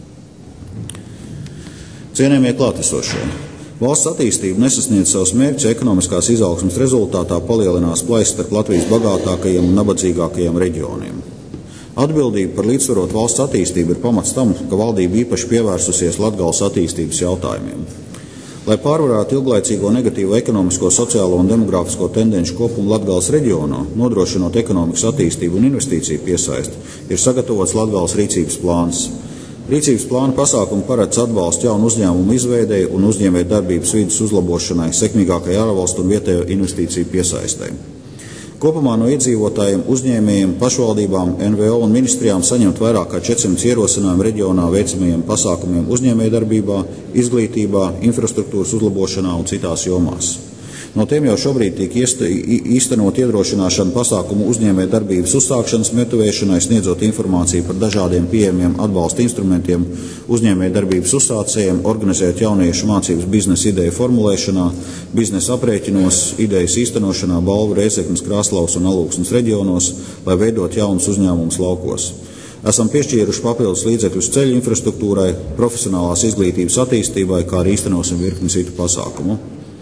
Cienījamie klātesošie, valsts attīstība nesasniedz savus mērķus, ekonomiskās izaugsmas rezultātā palielinās plaisa starp Latvijas bagātākajiem un nabadzīgākajiem reģioniem. Atbildība par līdzsvarotu valsts attīstību ir pamats tam, ka valdība īpaši pievērsusies Latgales attīstības jautājumiem. Lai pārvarētu ilglaicīgo negatīvo ekonomisko, sociālo un demogrāfisko tendenci kopumu Latgales reģionā, nodrošinot ekonomikas attīstību un investīciju piesaisti, ir sagatavots Latgales rīcības plāns. Rīcības plāna pasākumi paredz atbalstu jaunu uzņēmumu izveidei un uzņēmēju darbības vides uzlabošanai, sekmīgākai ārvalstu un vietējo investīciju piesaistei. Kopumā no iedzīvotājiem, uzņēmējiem, pašvaldībām, NVO un ministrijām saņemt vairāk kā 400 ierosinājumu reģionā veicamajiem pasākumiem uzņēmēju darbībā, izglītībā, infrastruktūras uzlabošanā un citās jomās. No tiem jau šobrīd tiek īstenot iedrošināšanu pasākumu uzņēmēju darbības uzsākšanas motivēšanai, sniedzot informāciju par dažādiem pieejamiem atbalsta instrumentiem uzņēmēju darbības uzsācējiem, organizēt jauniešu mācības biznesa ideju formulēšanā, biznesa aprēķinos, idejas īstenošanā Balvu, Rēzeknes, Krāslavas un Alūksnes reģionos, lai veidot jaunus uzņēmumus laukos. Esam piešķīruši papildus līdzekļus ceļu infrastruktūrai, profesionālās izglītības attīstībai, kā arī īstenosim virkni citu pasākumu.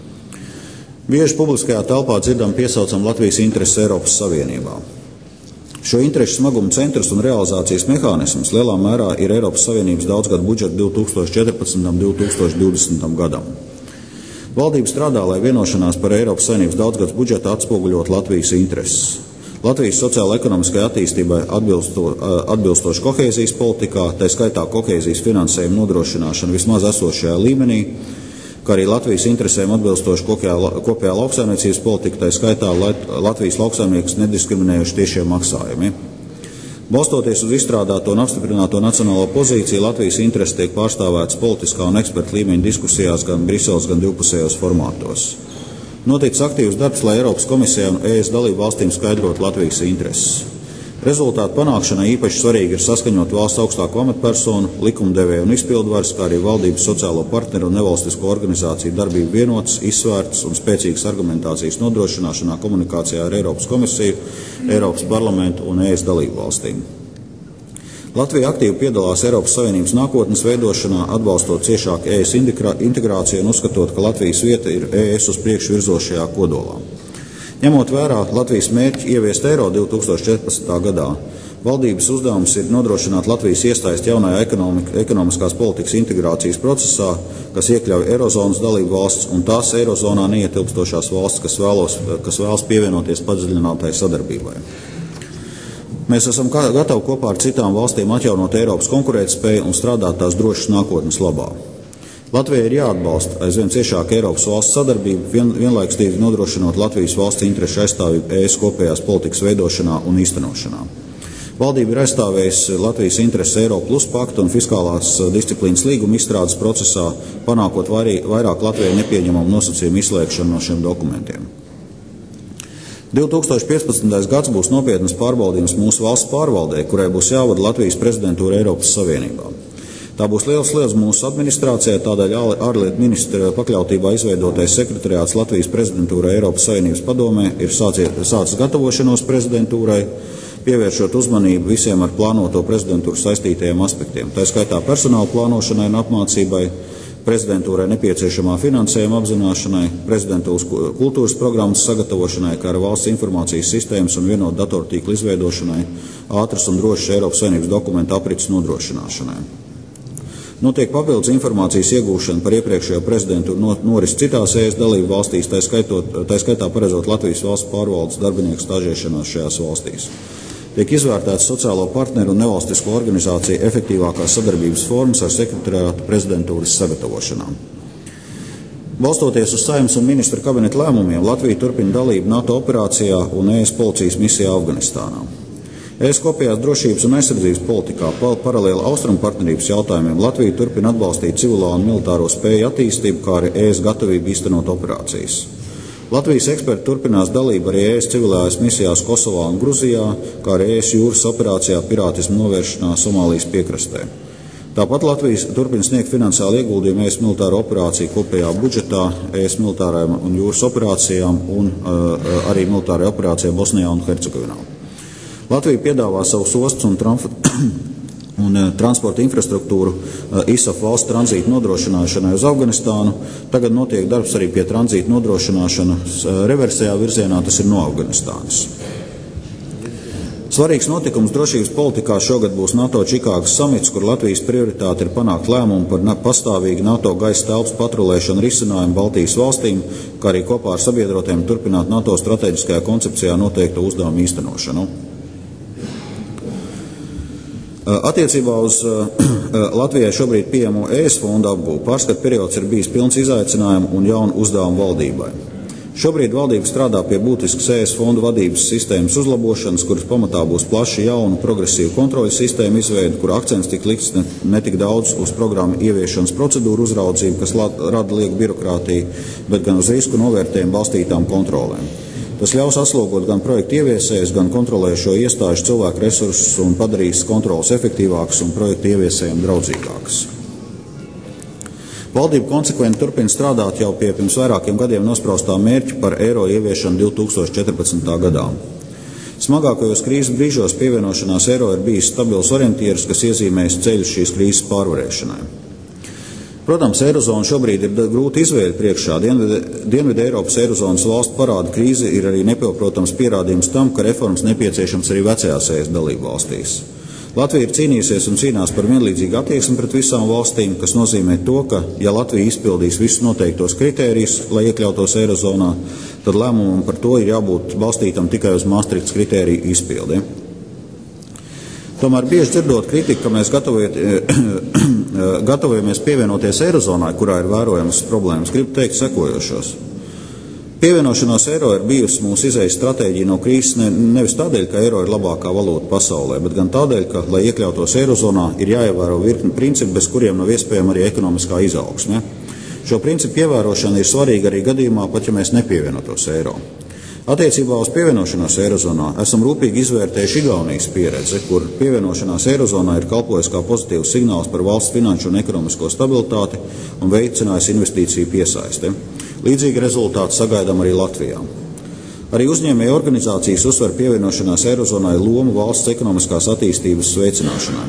Bieži publiskajā telpā dzirdam piesaucam Latvijas intereses Eiropas Savienībā. Šo interešu smaguma centrs un realizācijas mehānisms lielā mērā ir Eiropas Savienības daudzgadu budžeta 2014. un 2020. gadam. Valdība strādā, lai vienošanās par Eiropas Savienības daudzgadu budžetu atspoguļot Latvijas intereses. Latvijas sociāla-ekonomiskai attīstībai atbilstoši kohēzijas politikā, tā skaitā kohēzijas finansējuma nodrošināšana vismaz esošajā līmenī, kā arī Latvijas interesēm atbilstoši kopējā lauksaimniecības politika, tā skaitā Latvijas lauksaimniekus nediskriminējuši tiešie maksājumi. Balstoties uz izstrādāto un apstiprināto nacionālo pozīciju, Latvijas intereses tiek pārstāvētas politiskā un eksperta līmeņa diskusijās gan Briseles, gan divpusējos formātos. Noticis aktīvs darbs, lai Eiropas komisijai un ES dalību valstīm skaidrot Latvijas intereses. Rezultātu panākšanai īpaši svarīgi ir saskaņot valsts augstāko amatpersonu, likumdevēju un izpildvaras, kā arī valdības sociālo partneru un nevalstisko organizāciju darbību vienotas, izsvērtas un spēcīgas argumentācijas nodrošināšanā komunikācijā ar Eiropas komisiju, Eiropas parlamentu un ES dalību valstīm. Latvija aktīvi piedalās Eiropas Savienības nākotnes veidošanā, atbalstot ciešāku ES integrāciju un uzskatot, ka Latvijas vieta ir ES uz priekšu virzošajā kodolā. Ņemot vērā Latvijas mērķi ieviest eiro 2014. gadā, Valdības uzdevums ir nodrošināt Latvijas iesaisti jaunajā ekonomiskās politikas integrācijas procesā, kas iekļauj Eirozonas dalību valsts un tās Eirozonā neietilpstošās valsts, kas vēlas pievienoties padziļinātai sadarbībai. Mēs esam gatavi kopā ar citām valstīm atjaunot Eiropas konkurētspēju un strādāt tās drošas nākotnes labā. Latvijai ir jāatbalsta aizvien ciešāka Eiropas valsts sadarbība, vienlaicīgi nodrošinot Latvijas valsts interešu aizstāvību ES kopējās politikas veidošanā un īstenošanā. Valdība ir aizstāvējusi Latvijas intereses Eiro plus paktu un fiskālās disciplīnas līguma izstrādes procesā, panākot vairāk Latvijai nepieņemamu nosacījumu izslēgšanu no šiem dokumentiem. 2015. gads būs nopietnas pārbaudījums mūsu valsts pārvaldē, kurai būs jāvada Latvijas prezidentūra Eiropas Savienībā. Tā būs liels mūsu administrācijai, tādēļ ārlietu ministra pakļautībā izveidotais sekretariāts Latvijas prezidentūra Eiropas Savienības padomē ir sācis gatavošanos prezidentūrai, pievēršot uzmanību visiem ar plānoto prezidentūru saistītajiem aspektiem, tā skaitā personāla plānošanai un apmācībai, prezidentūrai nepieciešamā finansējuma apzināšanai, prezidentūras kultūras programmas sagatavošanai, kā arī valsts informācijas sistēmas un vienotu datortīklu izveidošanai, ātras un drošas Eiropas Savienības dokumentu aprits nodrošināšanai. Notiek papildus informācijas iegūšana par iepriekšējo prezidentūru norisi citās ES dalību valstīs, tā skaitā paredzot Latvijas valsts pārvaldes darbinieku stāžēšanās šajās valstīs. Tiek izvērtēts sociālo partneru un nevalstisko organizāciju efektīvākās sadarbības formas ar sekretariātu prezidentūras sagatavošanām. Balstoties uz Saeimas un ministra kabineta lēmumiem, Latvija turpina dalību NATO operācijā un ES policijas misijā Afganistānā. ES kopējās drošības un aizsardzības politikā paralēli austrumu partnerības jautājumiem Latvija turpina atbalstīt civilā un militāro spēju attīstību, kā arī ES gatavību īstenot operācijas. Latvijas eksperti turpinās dalību arī ES civilējās misijās Kosovā un Gruzijā, kā arī ES jūras operācijā pirātismu novēršanā Somālijas piekrastē. Tāpat Latvijas turpina sniegt finansiālu ieguldījumu ES militāro operāciju kopējā budžetā, ES militārajām un jūras operācijām un arī militārajā operācijā Bosnijā un Hercegovinā. Latvija piedāvā savus ostas un transporta infrastruktūru ISAF valsts tranzīta nodrošināšanai uz Afganistānu. Tagad notiek darbs arī pie tranzīta nodrošināšanas reversējā virzienā, tas ir no Afganistānas. Svarīgs notikums drošības politikā šogad būs NATO Čikāgas samits, kur Latvijas prioritāte ir panākt lēmumu par pastāvīgu NATO gaisa telpas patrulēšanu risinājumu Baltijas valstīm, kā arī kopā ar sabiedrotiem turpināt NATO strateģiskajā koncepcijā noteikto uzdevumu īstenošanu. Attiecībā uz Latvijai šobrīd pieejamo ES fondu apgūvu pārskatu periods ir bijis pilns izaicinājumu un jaunu uzdevumu valdībai. Šobrīd valdība strādā pie būtiskas ES fondu vadības sistēmas uzlabošanas, kuras pamatā būs plaša jaunu progresīvu kontroļu sistēmu izveide, kur akcents tik likts ne tik daudz uz programmu ieviešanas procedūru uzraudzību, kas rada lieku birokrātiju, bet gan uz risku novērtējumu balstītām kontrolēm. Tas ļaus atslogot gan projektu ieviesējus, gan kontrolējošo iestāžu cilvēku resursus un padarīs kontrolas efektīvākas un projektu ieviesējiem draudzīgākas. Valdība konsekventi turpina strādāt jau pie pirms vairākiem gadiem nospraustā mērķa par eiro ieviešanu 2014. gadā. Smagākajos krīzes brīžos pievienošanās eiro ir bijis stabils orientieris, kas iezīmēs ceļu šīs krīzes pārvarēšanai. Protams, Eirozona šobrīd ir grūti izvēle priekšā. Dienvidu Eiropas Eirozonas valstu parāda krīze ir arī nepilprotams pierādījums tam, ka reformas nepieciešams arī vecajās ES dalību valstīs. Latvija ir cīnījusies un cīnās par vienlīdzīgu attieksmi pret visām valstīm, kas nozīmē to, ka, ja Latvija izpildīs visus noteiktos kritērijus, lai iekļautos Eirozonā, tad lēmumam par to ir jābūt balstītam tikai uz Maastrichtas kritēriju izpildi. Tomēr bieži dzirdot kritiku, ka mēs gatavojamies pievienoties Eirozonai, kurā ir vērojamas problēmas, gribu teikt sekojošos. Pievienošanās eiro ir bijusi mūsu izējas stratēģija no krīzes nevis tādēļ, ka eiro ir labākā valūta pasaulē, bet gan tādēļ, ka, lai iekļautos Eirozonā, ir jāievēro virkni principi, bez kuriem nav iespējama arī ekonomiskā izaugsme. Šo principu ievērošana ir svarīga arī gadījumā, pat ja mēs nepievienotos eiro. Attiecībā uz pievienošanos Eirozonā esam rūpīgi izvērtējuši Igaunijas pieredzi, kur pievienošanās Eirozonā ir kalpojis kā pozitīvs signāls par valsts finanšu un ekonomisko stabilitāti un veicinājis investīciju piesaisti. Līdzīgi rezultāti sagaidām arī Latvijā. Arī uzņēmēju organizācijas uzsver pievienošanās Eirozonai lomu valsts ekonomiskās attīstības veicināšanai.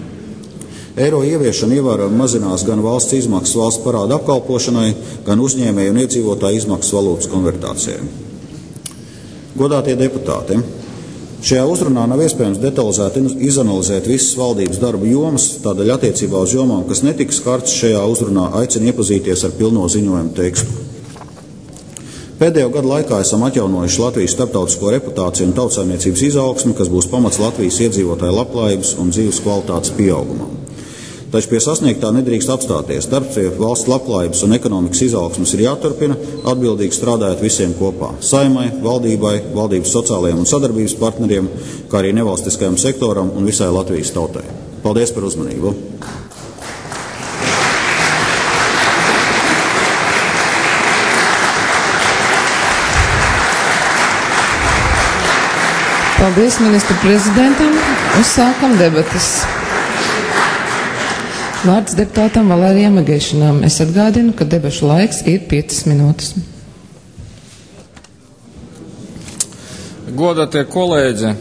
Eiro ieviešana ievērojami mazinās gan valsts izmaksas valsts parāda apkalpošanai, gan uzņēmēju un iedzīvotāju izmaksas valūtas konvertācijai. Godātie deputāti, Šajā uzrunā nav iespējams detalizēti izanalizēt visas valdības darba jomas, tādēļ attiecībā uz jomām, kas netika skartas šajā uzrunā, aicinu iepazīties ar pilno ziņojumu tekstu. Pēdējo gadu laikā esam atjaunojuši Latvijas starptautisko reputāciju un tautsaimniecības izaugsmi, kas būs pamats Latvijas iedzīvotāju labklājības un dzīves kvalitātes pieaugumam. Taču pie sasniegtā nedrīkst apstāties. Darbs pie valsts labklājības un ekonomikas izaugsmes ir jāturpina, atbildīgi strādājot visiem kopā – Saeimai, valdībai, valdības sociālajiem un sadarbības partneriem, kā arī nevalstiskajam sektoram un visai Latvijas tautai. Paldies par uzmanību! Paldies ministru prezidentam. Uzsākam debatas. Vārds deputātam Valērijam Agēšanam. Es atgādinu, ka debašu laiks ir 5 minūtes. Godātie kolēģi,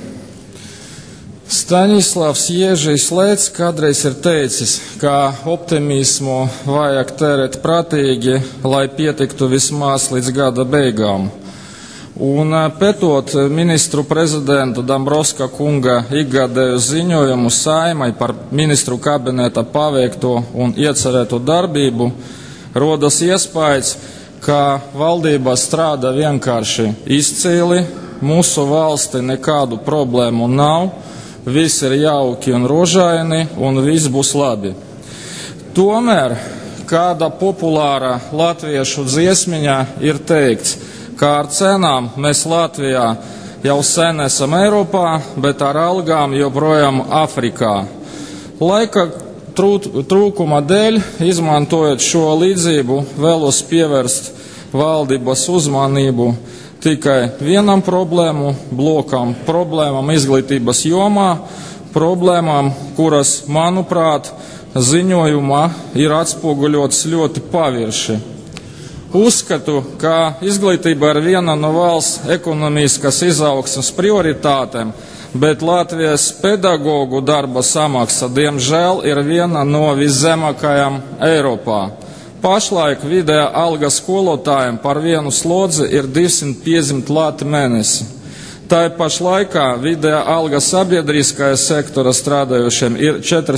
Staņislavs Ježijs Lēts kādreiz ir teicis, ka optimismu vajag tērēt prātīgi, lai pietiktu vismaz līdz gada beigām. Un pētot ministru prezidenta Dombrovska kunga ikgadēju ziņojumu Saeimai par ministru kabineta paveikto un iecerēto darbību, rodas iespējas, ka valdība strādā vienkārši izcīli, mūsu valsti nekādu problēmu nav, viss ir jauki un rožaini un viss būs labi. Tomēr kāda populāra latviešu dziesmiņā ir teikts, kā ar cenām mēs Latvijā jau sen esam Eiropā, bet ar algām joprojām Afrikā. Laika trūkuma dēļ, izmantojot šo līdzību, vēlos pievērst valdības uzmanību tikai vienam blokam problēmām izglītības jomā, problēmām, kuras, manuprāt, ziņojumā ir atspoguļotas ļoti pavirši. Uzskatu, ka izglītība ir viena no valsts ekonomiskas izaugsmes prioritātēm, bet Latvijas pedagogu darba samaksa, diemžēl, ir viena no viszemākajām Eiropā. Pašlaik vidējā alga skolotājiem par vienu slodzi ir 250 lati mēnesi. Tā pašlaikā vidējā alga sabiedriskajā sektora strādājošiem ir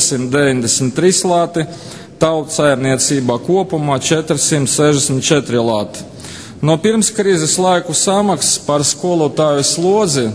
493 lati, tautsājumniecībā kopumā 464 lati. No pirmskrīzes laiku samaksas par skolotāju slodzi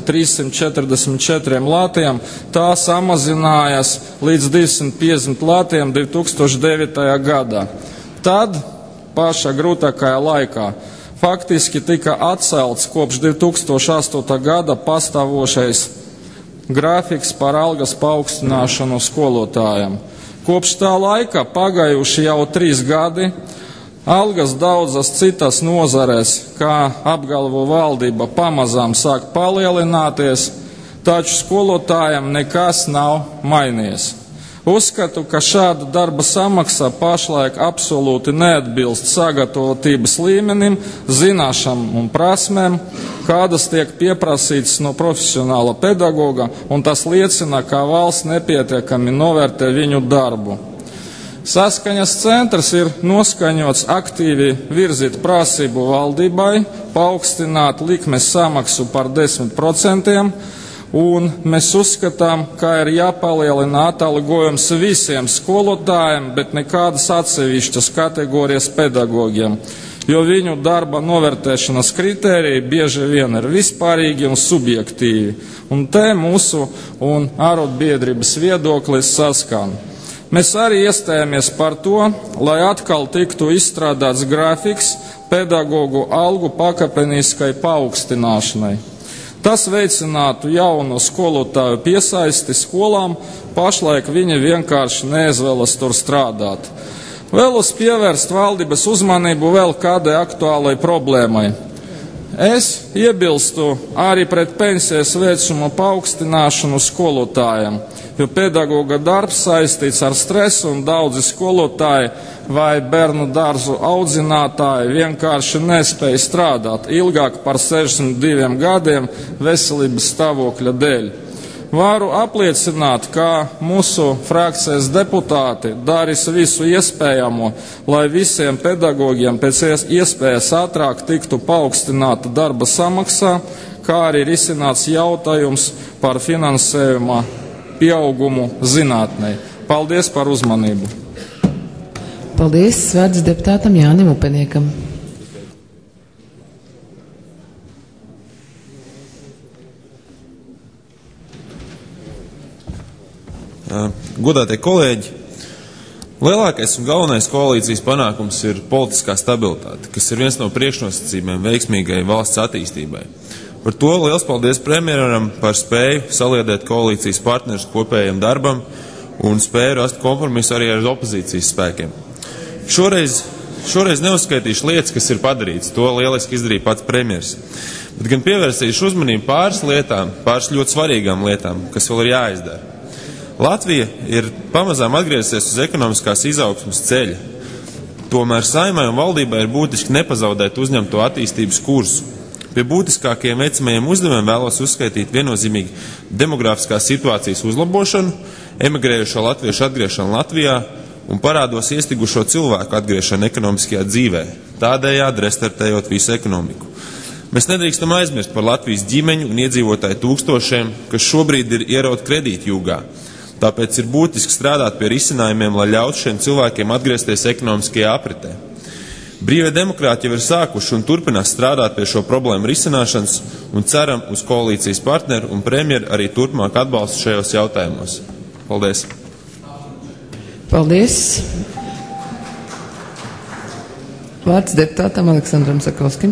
344 latiem tā samazinājās līdz 250 latiem 2009. gadā. Tad, pašā grūtākajā laikā, faktiski tika atcelts kopš 2008. gada pastāvošais grafiks par algas paaugstināšanu skolotājiem. Kopš tā laika pagājuši jau 3 gadi, algas daudzas citas nozarēs, kā apgalvo valdība, pamazām sāk palielināties, taču skolotājiem nekas nav mainījies. Uzskatu, ka šāda darba samaksa pašlaik absolūti neatbilst sagatavotības līmenim, zināšanām un prasmēm, kādas tiek pieprasītas no profesionāla pedagoga, un tas liecina, ka valsts nepietiekami novērtē viņu darbu. Saskaņas centrs ir noskaņots aktīvi virzīt prasību valdībai, paaugstināt likmes samaksu par 10%, un mēs uzskatām, ka ir jāpalielina atalgojums visiem skolotājiem, bet nekādas atsevišķas kategorijas pedagogiem, jo viņu darba novērtēšanas kritēriji bieži vien ir vispārīgi un subjektīvi, un te mūsu un arotbiedrības viedoklis saskan. Mēs arī iestājāmies par to, lai atkal tiktu izstrādāts grafiks pedagogu algu pakāpeniskai paaugstināšanai. Tas veicinātu jaunu skolotāju piesaisti skolām, pašlaik viņi vienkārši neizvēlas tur strādāt. Vēlos pievērst valdības uzmanību vēl kādai aktuālai problēmai. Es iebilstu arī pret pensijas vecuma paaugstināšanu skolotājiem, jo pedagoga darbs saistīts ar stresu un daudzi skolotāji vai bērnu dārzu audzinātāji vienkārši nespēja strādāt ilgāk par 62 gadiem veselības stāvokļa dēļ. Varu apliecināt, ka mūsu frakcijas deputāti darīs visu iespējamo, lai visiem pedagogiem pēc iespējas ātrāk tiktu paaugstināta darba samaksā, kā arī risināts jautājums par finansējuma pieaugumu zinātnē. Paldies par uzmanību. Paldies. Vārds deputātam Jānim Upeniekam. Godātie kolēģi, lielākais un galvenais koalīcijas panākums ir politiskā stabilitāte, kas ir viens no priekšnosacījumiem veiksmīgai valsts attīstībai. Par to liels paldies premjeram par spēju saliedēt koalīcijas partnerus kopējiem darbam un spēju rast kompromisu arī ar opozīcijas spēkiem. Šoreiz neuzskaitīšu lietas, kas ir padarīts, to lieliski izdarīja pats premjers, bet gan pievērsīšu uzmanību pāris ļoti svarīgām lietām, kas vēl ir jāizdara. Latvija ir pamazām atgriezusies uz ekonomiskās izaugsmes ceļa. Tomēr Saeimai un valdībai ir būtiski nepazaudēt uzņemto attīstības kursu. Pie būtiskākajiem veicamajiem uzdevumiem vēlos uzskaitīt viennozīmīgi demografiskās situācijas uzlabošanu, emigrējušo latviešu atgriešanu Latvijā un parādos iestigušo cilvēku atgriešanu ekonomiskajā dzīvē, tādējādi restartējot visu ekonomiku. Mēs nedrīkstam aizmirst par Latvijas ģimeņu un iedzīvotāju tūkstošiem, kas šobrīd ir ierauti kredītjūgā. Tāpēc ir būtiski strādāt pie risinājumiem, lai ļautu šiem cilvēkiem atgriezties ekonomiskajā apritē. Brīvie demokrāti jau ir sākuši un turpinās strādāt pie šo problēmu risināšanas un ceram uz koalīcijas partneru un premjeru arī turpmāk atbalstu šajos jautājumos. Paldies! Paldies! Vārds deputātam Aleksandram Sakovskim.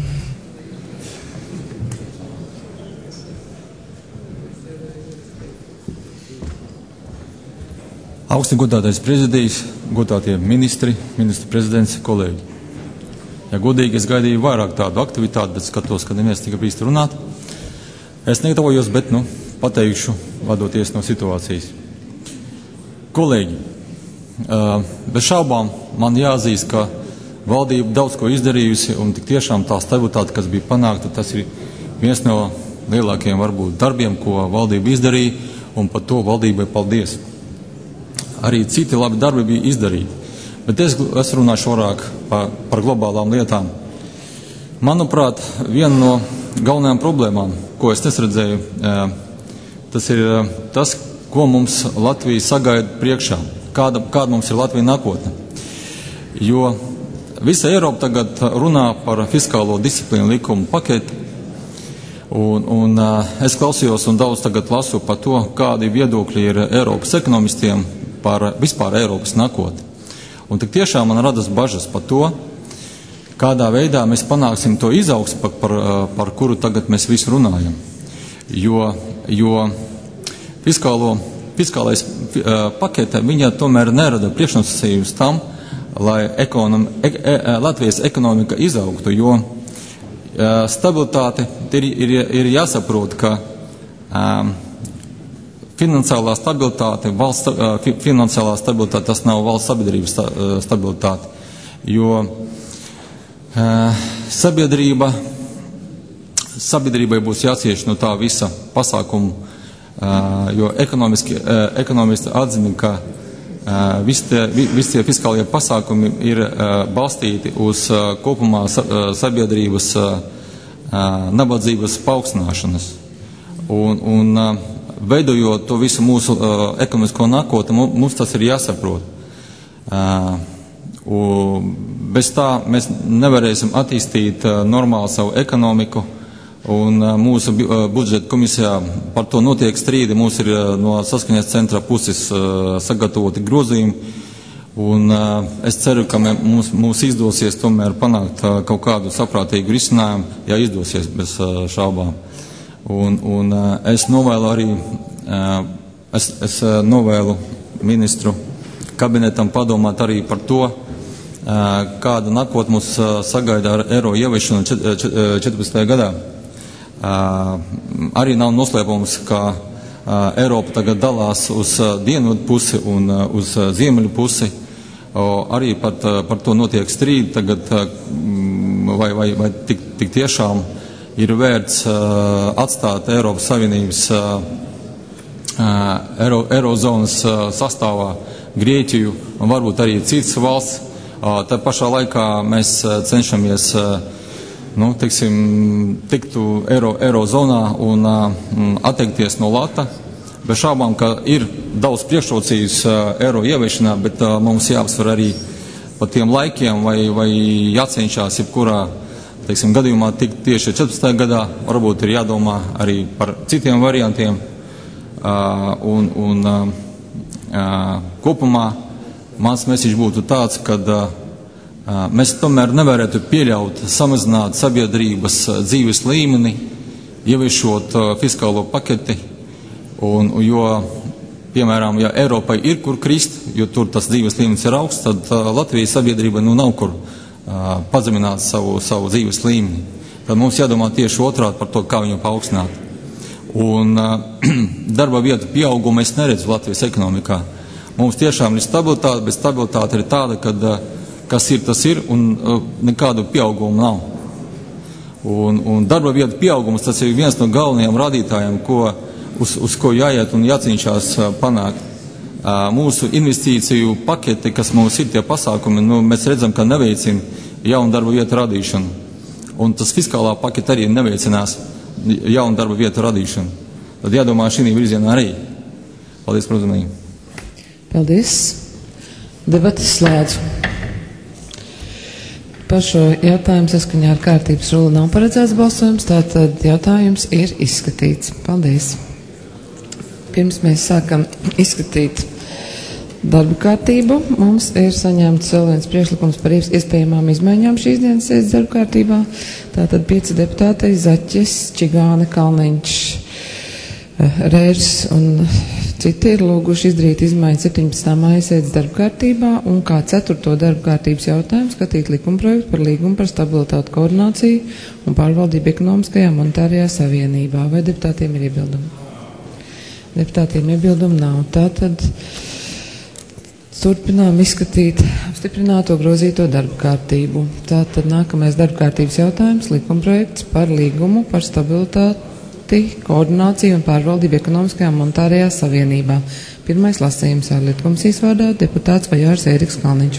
Augsti godātais prezidijs, godātie ministri, ministra prezidents, kolēģi. Ja godīgi, es gaidīju vairāk tādu aktivitāti, bet skatos, ka neviens tika bijis runāt. Es negatavojos, bet, pateikšu, vadoties no situācijas. Kolēģi, bez šaubām man jāzīst, ka valdība daudz ko izdarījusi, un tik tiešām tā stabilitāte, kas bija panākta, tas ir viens no lielākajiem varbūt darbiem, ko valdība izdarīja, un par to valdībai paldies. Arī citi labi darbi bija izdarīti, bet es runāšu vairāk par globālām lietām. Manuprāt, viena no galvenajām problēmām, ko es nesredzēju, tas ir tas, ko mums Latvija sagaida priekšā, kāda mums ir Latvija nākotne. Jo visa Eiropa tagad runā par fiskālo disciplīnu likumu paketi, un es klausījos un daudz tagad lasu par to, kādi viedokļi ir Eiropas ekonomistiem par vispār Eiropas nākotni. Un tik tiešām man radas bažas par to, kādā veidā mēs panāksim to izaugsmu, par kuru tagad mēs visi runājam. Jo fiskālais pakete, viņa tomēr nerada priekšnosacījumus tam, lai Latvijas ekonomika izaugtu, jo stabilitāte ir jāsaprot, ka finansiālā stabilitāte, finansiālā stabilitāte, tas nav valsts sabiedrības stabilitāte, jo sabiedrībai būs jācieš no tā visa pasākumu, jo ekonomisti atzina, ka visi tie fiskālie pasākumi ir balstīti uz kopumā sabiedrības nabadzības paaugstināšanas. Un veidojot to visu mūsu ekonomisko nākotni, mums tas ir jāsaprot. Bez tā mēs nevarēsim attīstīt normāli savu ekonomiku, un mūsu budžeta komisijā par to notiek strīdi. Mums ir no saskaņas centra puses sagatavoti grozījumi, un es ceru, ka mums izdosies tomēr panākt kaut kādu saprātīgu risinājumu, ja izdosies bez šaubām. Un es novēlu arī, es novēlu ministru kabinetam padomāt arī par to, kāda nākotne mūs sagaida ar eiro ieviešanu 14. gadā. Arī nav noslēpums, ka Eiropa tagad dalās uz dienvidu pusi un uz ziemeļu pusi. Arī par to notiek strīdi tagad, vai tik tiešām ir vērts atstāt Eiropas Savienības Eirozonas sastāvā Grieķiju un varbūt arī citas valsts. Tā pašā laikā mēs cenšamies tiktu Eirozonā un atteikties no lata. Bez šaubām, ka ir daudz priekšrocības eiro ieviešanā, bet mums jāapsver arī par tiem laikiem vai jācenšās jebkurā gadījumā tikt tieši 14. gadā. Varbūt ir jādomā arī par citiem variantiem. Kopumā mans mesiķis būtu tāds, ka mēs tomēr nevarētu pieļaut samazināt sabiedrības dzīves līmeni, ieviešot fiskālo paketi, jo, piemēram, ja Eiropai ir kur krist, jo tur tas dzīves līmenis ir augsts, tad Latvijas sabiedrība nav kur pazemināt savu dzīves līmeni. Tad mums jādomā tieši otrādi par to, kā viņu paaugstināt. Un darba vietu pieaugumu es neredzu Latvijas ekonomikā. Mums tiešām ir stabilitāte, bet stabilitāte ir tāda, kad kas ir, tas ir, un nekādu pieaugumu nav. Un darba vietu pieaugums, tas ir viens no galvenajiem rādītājiem, uz ko jāiet un jācīnšās panākt. Mūsu investīciju paketi, kas mums ir tie pasākumi, mēs redzam, ka neveicina jaunu darba vietu radīšanu. Un tas fiskālā paketi arī neveicinās jaunu darba vietu radīšanu. Tad jādomā šī virzienā arī. Paldies par uzmanību. Paldies. Debates slēdzu. Par šo jautājumu saskaņā ar kārtības rulu nav paredzēts balsojums, tātad jautājums ir izskatīts. Paldies. Pirms mēs sākam izskatīt darba kārtību, mums ir saņemts vēl viens priekšlikums par iespējamām izmaiņām šīs dienas sēdes darba kārtībā. Tātad 5 deputāti Zaķis, Čigāne, Kalniņš, Rērs un citi ir lūguši izdarīt izmaiņas 17. māja sēdes darba kārtībā un kā 4. darba kārtības jautājumu skatīt likumprojektu par līgumu par stabilitātu, koordināciju un pārvaldību ekonomiskajā monetārajā savienībā. Vai deputātiem ir iebildumi? Deputātiem iebildumu nav. Tātad turpinām izskatīt apstiprināto grozīto darba kārtību. Tātad nākamais darba kārtības jautājums - likumprojekts par līgumu par stabilitāti, koordināciju un pārvaldību ekonomiskajā monetārajā savienībā. Pirmais lasījums ārlietu komisijas vārdā deputāts Vajārs Ēriks Kalniņš.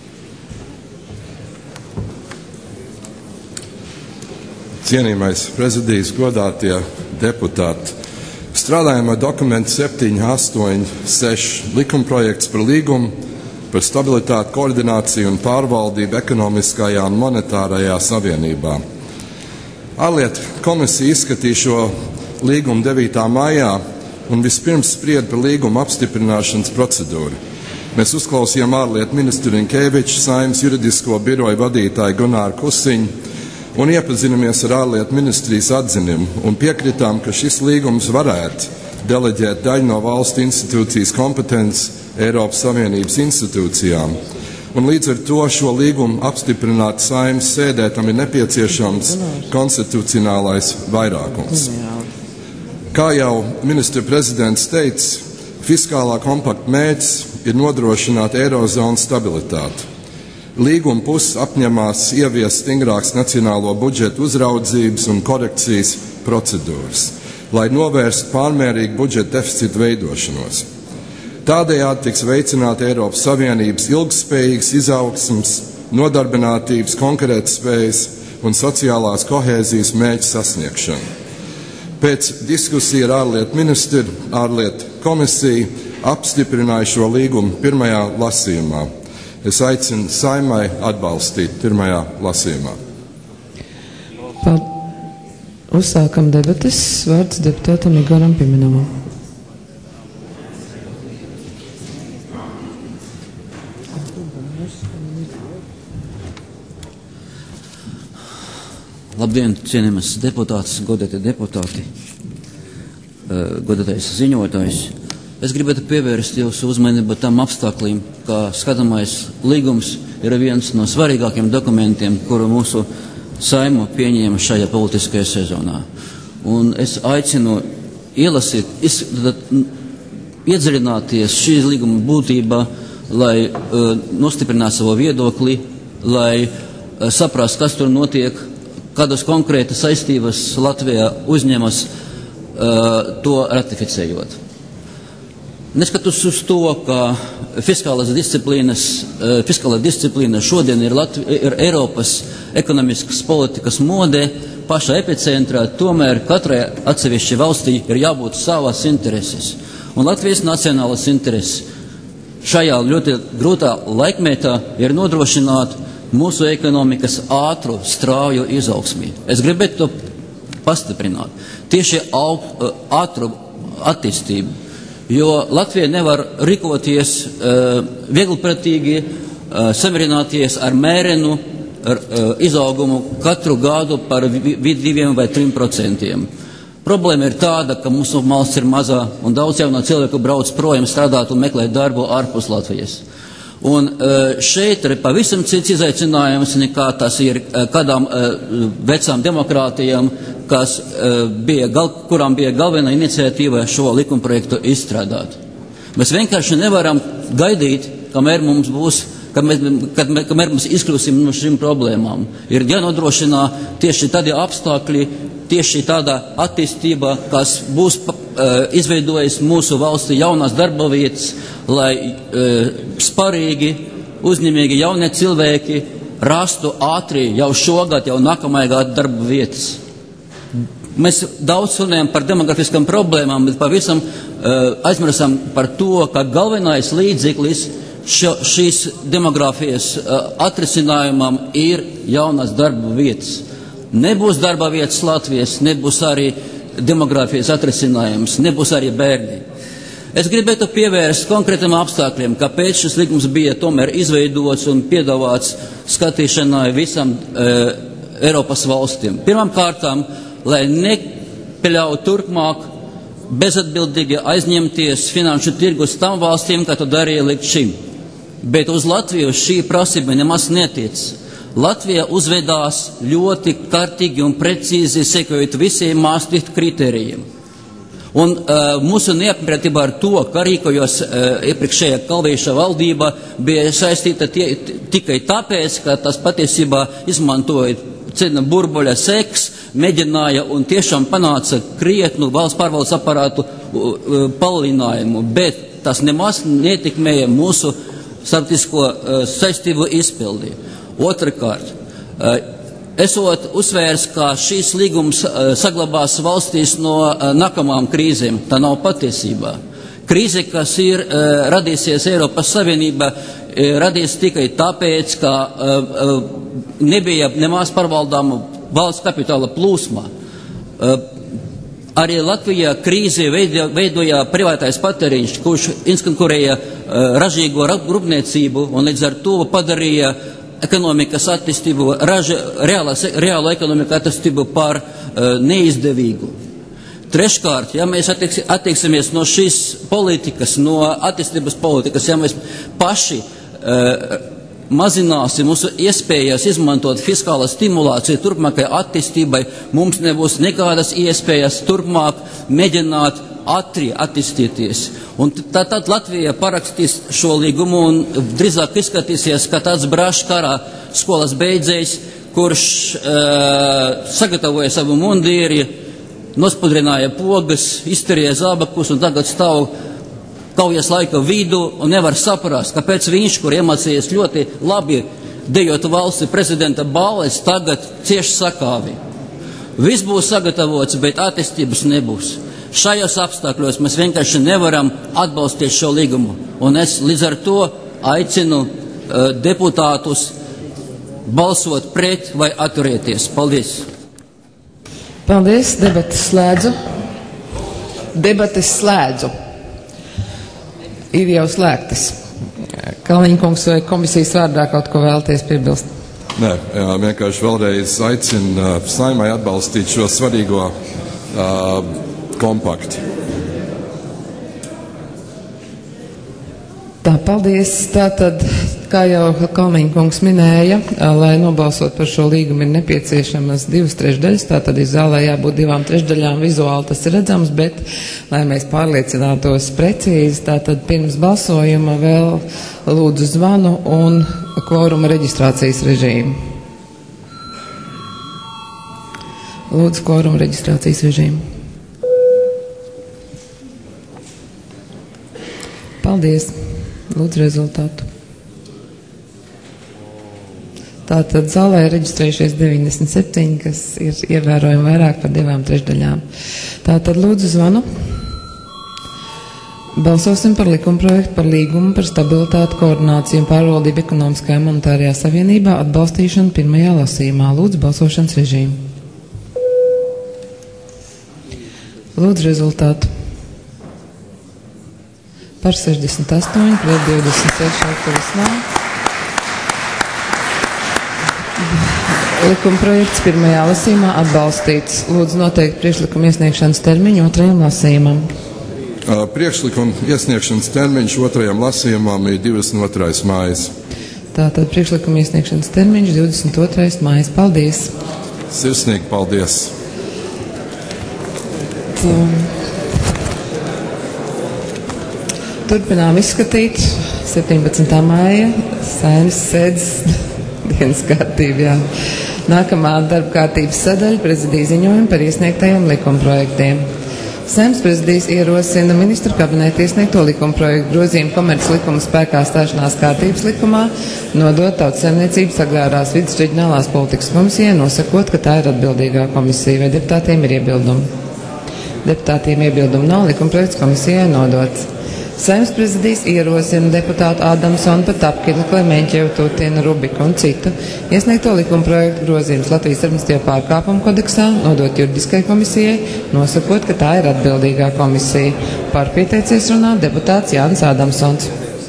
Cienījamais prezidijs, godātie deputāti. Strādājam ar dokumentu 786 likumprojekts par līgumu par stabilitāti, koordināciju un pārvaldību ekonomiskajā un monetārajā savienībā. Ārlietu komisija izskatīja šo līgumu 9. maijā un vispirms sprieda par līguma apstiprināšanas procedūru. Mēs uzklausījām ārlietu ministru Rinkēviču, Saeimas juridisko biroju vadītāju Gunāru Kusiņu un iepazinamies ar ārlietu ministrijas atzinumu un piekritām, ka šis līgums varētu deleģēt daļu no valstu institūcijas kompetences Eiropas Savienības institūcijām. Un līdz ar to šo līgumu apstiprināt Saeimas sēdē tam ir nepieciešams konstitucionālais vairākums. Kā jau ministra prezidents teica, fiskālā kompakta mērķis ir nodrošināt Eirozonas stabilitāti. Līguma puses apņemās ieviest stingrākas nacionālo budžetu uzraudzības un korekcijas procedūras, lai novērstu pārmērīgu budžeta deficītu veidošanos. Tādējādi tiks veicināta Eiropas Savienības ilgspējīgas izaugsmes, nodarbinātības, konkurētspējas un sociālās kohēzijas mērķu sasniegšana. Pēc diskusija ar ārlietu ministru, ārlietu komisiju apstiprināja šo līgumu pirmajā lasījumā. Es aicinu Saeimai atbalstīt pirmajā lasījumā. Uzsākam debates. Vārds deputātam Igoram Pimenovam. Labdien, cienījamas deputātas, godātie deputāti, godātais ziņotājs. Es gribētu pievērst jūsu uzmanību tam apstākļiem, ka skatāmais līgums ir viens no svarīgākiem dokumentiem, kuru mūsu Saeima pieņēma šajā politiskajā sezonā. Un es aicinu ielasīt, iedziļināties šī līguma būtībā, lai nostiprinātu savu viedokli, lai saprastu, kas tur notiek, kādas konkrētas saistības Latvijā uzņemas to ratificējot. Neskatoties uz to, ka fiskālā disciplīna šodien ir Eiropas ekonomiskas politikas modē pašā epicentrā, tomēr katrai atsevišķai valstī ir jābūt savas intereses. Un Latvijas nacionālas intereses šajā ļoti grūtā laikmetā ir nodrošināt mūsu ekonomikas ātru, strauju izaugsmi. Es gribētu to pastiprināt. Tieši ātru attīstību. Jo Latvija nevar rīkoties vieglprātīgi, samierināties ar mērenu izaugumu katru gadu par 2 vai 3%. Problēma ir tāda, ka mūsu valsts ir mazā un daudz jauno cilvēku brauc projām strādāt un meklēt darbu ārpus Latvijas. Un šeit ir pavisam cits izaicinājums, nekā tas ir kādām vecām demokrātijām, kurām bija galvenā iniciatīva šo likumprojektu izstrādāt. Mēs vienkārši nevaram gaidīt, kamēr mēs izkļūsim no šīm problēmām. Ir jānodrošina tieši tādi apstākļi, tieši tāda attīstība, kas būs izveidojis mūsu valsti jaunās darba vietas, lai sparīgi, uzņēmīgi jaunie cilvēki rastu ātri jau šogad, jau nākamajā gadā darba vietas. Mēs daudz runājam par demografiskām problēmām, bet pavisam aizmirsam par to, ka galvenais līdzeklis šīs demografijas atrisinājumam ir jaunas darba vietas. Nebūs darba vietas Latvijas, nebūs arī demografijas atrisinājums, nebūs arī bērni. Es gribētu pievērst konkrētiem apstākļiem, kāpēc šis likums bija tomēr izveidots un piedāvāts skatīšanai visam Eiropas valstīm. Pirmkārtām, lai nepieļautu turpmāk bezatbildīgi aizņemties finanšu tirgus tam valstīm, kā to darīja līdz šim. Bet uz Latviju šī prasība nemaz netiec. Latvija uzvedās ļoti kārtīgi un precīzi sekojot visiem Maastrichta kritērijiem. Un mūsu neapmierinātība ar to, ka rīkojos iepriekšējā Kalvīša valdība, bija saistīta tikai tāpēc, ka tas patiesībā izmantoja cena burbuļa seks, mēģināja un tiešām panāca krietnu valsts pārvaldes aparātu palielinājumu, bet tas nemaz neietekmēja mūsu starptautisko saistību izpildi. Otrakārt, esot uzsvērs, ka šīs līgums saglabās valstīs no nākamām krīzēm, tā nav patiesībā. Krīze, kas ir radīsies Eiropas Savienībā, radīs tikai tāpēc, ka nebija nemaz pārvaldāma valsts kapitāla plūsma. Arī Latvijā krīzi veidoja privātais patēriņš, kurš izkonkurēja ražīgo rūpniecību un līdz ar to padarīja ekonomikas attīstību, reālo ekonomiku attīstību par neizdevīgu. Treškārt, ja mēs attieksimies no šīs politikas, no attīstības politikas, ja mēs paši mazināsim mūsu iespējas izmantot fiskālo stimulāciju turpmākai attīstībai, mums nebūs nekādas iespējas turpmāk mēģināt ātri attīstīties. Un tad Latvija parakstīs šo līgumu un drīzāk izskatīsies, ka tāds brašs karā skolas beidzējs, kurš sagatavoja savu mundīri, nospudrināja pogas, izturēja zābakus un tagad stāv kaujas laika vidū un nevar saprast, kāpēc viņš, kur iemācījies ļoti labi dejot valsts prezidenta balles, tagad cieši sakāvi. Viss būs sagatavots, bet attīstības nebūs. Šajos apstākļos mēs vienkārši nevaram atbalstīt šo līgumu. Un es līdz ar to aicinu deputātus balsot pret vai atturēties. Paldies! Paldies! Debates slēdzu. Ir jau slēgtas. Kalniņkungs, vai komisijas vārdā kaut ko vēlties piebilst? Nē, vienkārši vēlreiz aicinu Saimai atbalstīt šo svarīgo kompaktu. Tā, paldies. Tātad, kā jau Kalniņkungs minēja, lai nobalsot par šo līgumu ir nepieciešamas 2/3, tātad ir zālē jābūt 2/3, vizuāli tas ir redzams, bet, lai mēs pārliecinātos precīzi, tātad pirms balsojuma vēl lūdzu zvanu un kvoruma reģistrācijas režīmu. Lūdzu, kvoruma reģistrācijas režīmu. Paldies. Lūdzu rezultātu. Tātad zālē ir reģistrējušies 97, kas ir ievērojami vairāk par 2/3. Tātad lūdzu zvanu. Balsosim par likumprojektu par līgumu par stabilitāti, koordināciju un pārvaldību ekonomiskajā un monetārajā savienībā atbalstīšanu pirmajā lasījumā. Lūdzu balsošanas režīmu. Lūdzu rezultātu. Par 68, pret 26 atturas nav. Likumprojekts pirmajā lasījumā atbalstīts. Lūdzu noteikt priekšlikuma iesniegšanas termiņu otrajam lasījumam. Priekšlikuma iesniegšanas termiņš otrajam lasījumam ir 22. mājas. Tātad priekšlikuma iesniegšanas termiņš 22. mājas. Paldies! Sirsnīgi paldies! Turpinām izskatīt 17. māja Saeimas sēdes dienas kārtību. Jā. Nākamā darba kārtības sadaļa prezidija ziņojumi par iesniegtajiem likumprojektiem. Saeimas prezidijs ierosina ministru kabineta iesniegto likumprojektu grozījumu komerces likuma spēkā stāšanās kārtības likumā nodot Tautsaimniecības agrārās vides reģionālās politikas komisijai, nosakot, ka tā ir atbildīgā komisija, vai deputātiem ir iebildumi. Deputātiem iebildumu nav, likumprojekts komisijai nodots. Saeimas prezidijs ierosina deputātu Ādamsonu, Patapkinu, Klemeņķevu, Tūtienu, Rubiku un citu iesniegto likumprojektu grozījumus Latvijas administratīvo pārkāpumu kodeksā nodot juridiskai komisijai, nosakot, ka tā ir atbildīgā komisija. Par pieteicies runāt deputāts Jānis Ādamsons.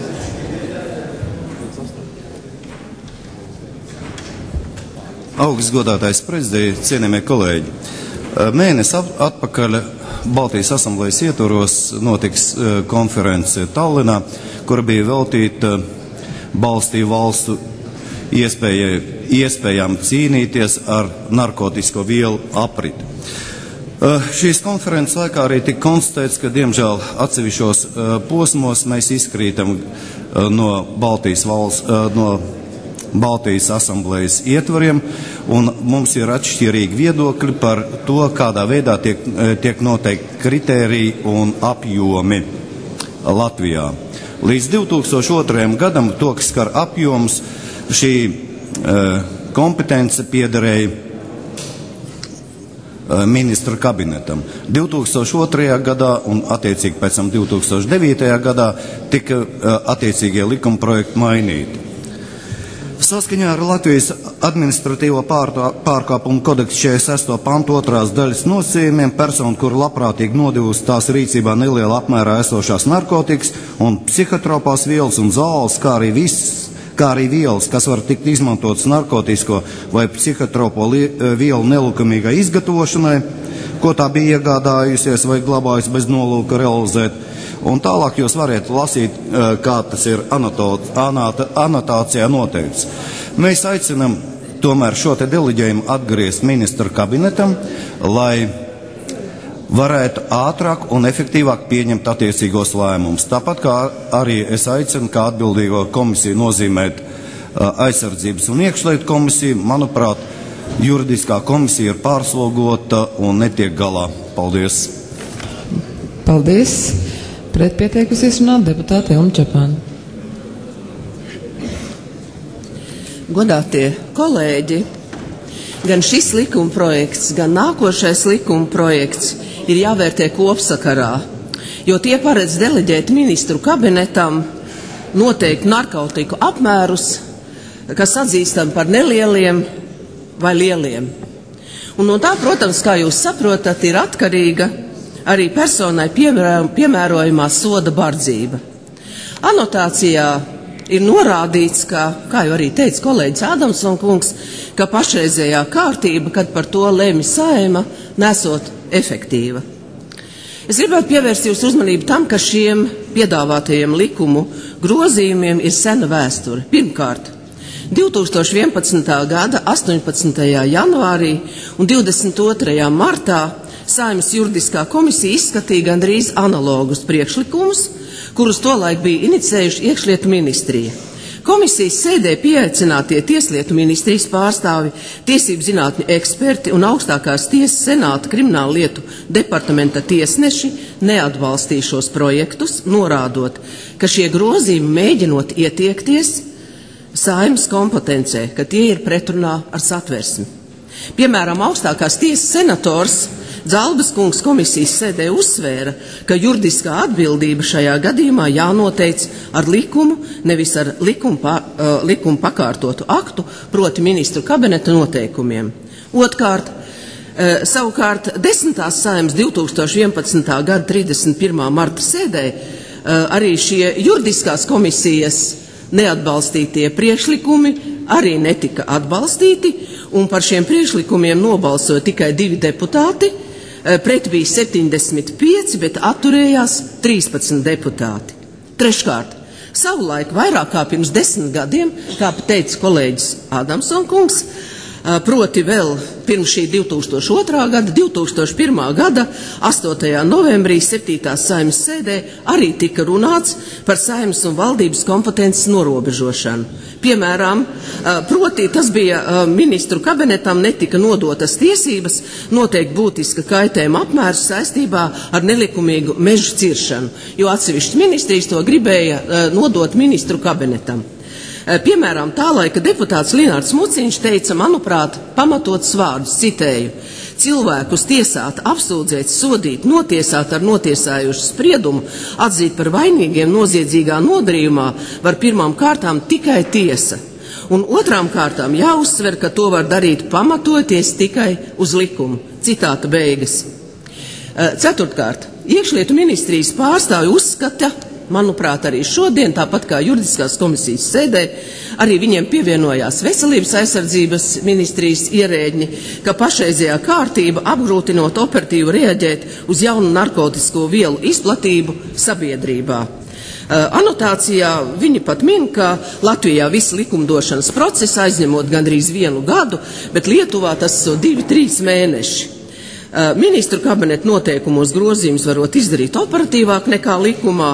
Augsts godātais prezidija, cienījamie kolēģi. Mēnesi atpakaļ Baltijas asamblejas ietvaros notiks konference Tallinā, kura bija veltīta Baltiju valstu iespējām cīnīties ar narkotisko vielu apriti. Šīs konferences laikā arī tika konstatēts, ka diemžēl atsevišķos posmos mēs izkrītam no Baltijas asamblejas ietvariem, un mums ir atšķirīgi viedokļi par to, kādā veidā tiek noteikti kritēriji un apjomi Latvijā. Līdz 2002. gadam, to, kas skar apjoms, šī kompetence piederēja ministra kabinetam. 2002. gadā un attiecīgi pēc tam 2009. gadā tika attiecīgie likumprojekti mainīti. Saskaņā ar Latvijas administratīvo pārkāpumu kodeksa 46. pantu 2. daļas nosacījumiem persona, kur labprātīgi nodevusi tās rīcībā nelielā apmērā esošās narkotikas un psihotropās vielas un zāles, kā arī vielas, kas var tikt izmantotas narkotisko vai psihotropo vielu nelikumīgai izgatavošanai, ko tā bija iegādājusies vai glabājusi bez nolūka realizēt. Un tālāk jūs varat lasīt, kā tas ir anotācijā noteikts. Mēs aicinam tomēr šo te deleģējumu atgriezt ministra kabinetam, lai varētu ātrāk un efektīvāk pieņemt attiecīgos lēmumus. Tāpat kā arī es aicinu, kā atbildīgo komisiju nozīmēt aizsardzības un iekšlietu komisiju. Manuprāt, juridiskā komisija ir pārslogota un netiek galā. Paldies! Paldies! Pret pieteikusies runāt deputāte Ilma Čepāna. Godātie kolēģi, gan šis likumprojekts, gan nākošais likumprojekts ir jāvērtē kopsakarā, jo tie paredz deleģēt ministru kabinetam noteikti narkotiku apmērus, kas atzīstam par nelieliem vai lieliem. Un no tā, protams, kā jūs saprotat, ir atkarīga arī personai piemērojamā soda bardzība. Anotācijā ir norādīts, kā jau arī teica kolēģis Ādamson kungs, ka pašreizējā kārtība, kad par to lemj Saeima, nesot efektīva. Es gribētu pievērst jūsu uzmanību tam, ka šiem piedāvātajiem likumu grozījumiem ir sena vēsture. Pirmkārt, 2011. gada 18. janvārī un 22. martā Saeimas juridiskā komisija izskatīja gandrīz analogus priekšlikumus, kurus tolaik bija inicējuši iekšlietu ministrija. Komisijas sēdē pieaicinātie Tieslietu ministrijas pārstāvi, tiesību zinātņu eksperti un augstākās tiesas senāta krimināla lietu departamenta tiesneši neatbalstīja šos projektus, norādot, ka šie grozījumi mēģinot ietiekties Saeimas kompetencē, ka tie ir pretrunā ar satversmi. Piemēram, augstākās tiesas senators Dzalbas kungs komisijas sēdē uzsvēra, ka juridiskā atbildība šajā gadījumā jānoteic ar likumu, nevis ar likumu pakārtotu aktu, proti ministru kabineta noteikumiem. Otkārt, savukārt 10. Saeimas 2011. gada 31. marta sēdē arī šie juridiskās komisijas neatbalstītie priekšlikumi arī netika atbalstīti, un par šiem priekšlikumiem nobalsoja tikai 2 deputāti, pret bija 75, bet atturējās 13 deputāti. Treškārt, savulaik vairāk kā pirms 10 gadiem, kā teica kolēģis Ādamson kungs, proti vēl pirms šī 2002. gada, 2001. gada 8. novembrī 7. Saeimas sēdē arī tika runāts par Saeimas un valdības kompetences norobežošanu. Piemēram, proti tas bija ministru kabinetam netika nodotas tiesības noteikt būtiska kaitējuma apmērus saistībā ar nelikumīgu mežu ciršanu, jo atsevišķas ministrijas to gribēja nodot ministru kabinetam. Piemēram, tā laika deputāts Linārds Muciņš teica, manuprāt, pamatots vārdus, citēju: cilvēkus tiesāt, apsūdzēt, sodīt, notiesāt ar notiesājušu spriedumu, atzīt par vainīgiem noziedzīgā nodarījumā var pirmām kārtām tikai tiesa. Un otrām kārtām jāuzsver, ka to var darīt pamatoties tikai uz likumu. Citāta beigas. Ceturtkārt, iekšlietu ministrijas pārstāvi uzskata, manuprāt, arī šodien, tāpat kā juridiskās komisijas sēdē, arī viņiem pievienojās veselības aizsardzības ministrijas ierēģi, ka pašreizējā kārtība apgrūtinot operatīvu reaģēt uz jaunu narkotisko vielu izplatību sabiedrībā. Anotācijā viņi pat min, ka Latvijā viss likumdošanas process aizņemot gandrīz 1 gadu, bet Lietuvā tas 2-3 mēneši. Ministru kabineta noteikumos grozījums varot izdarīt operatīvāk nekā likumā.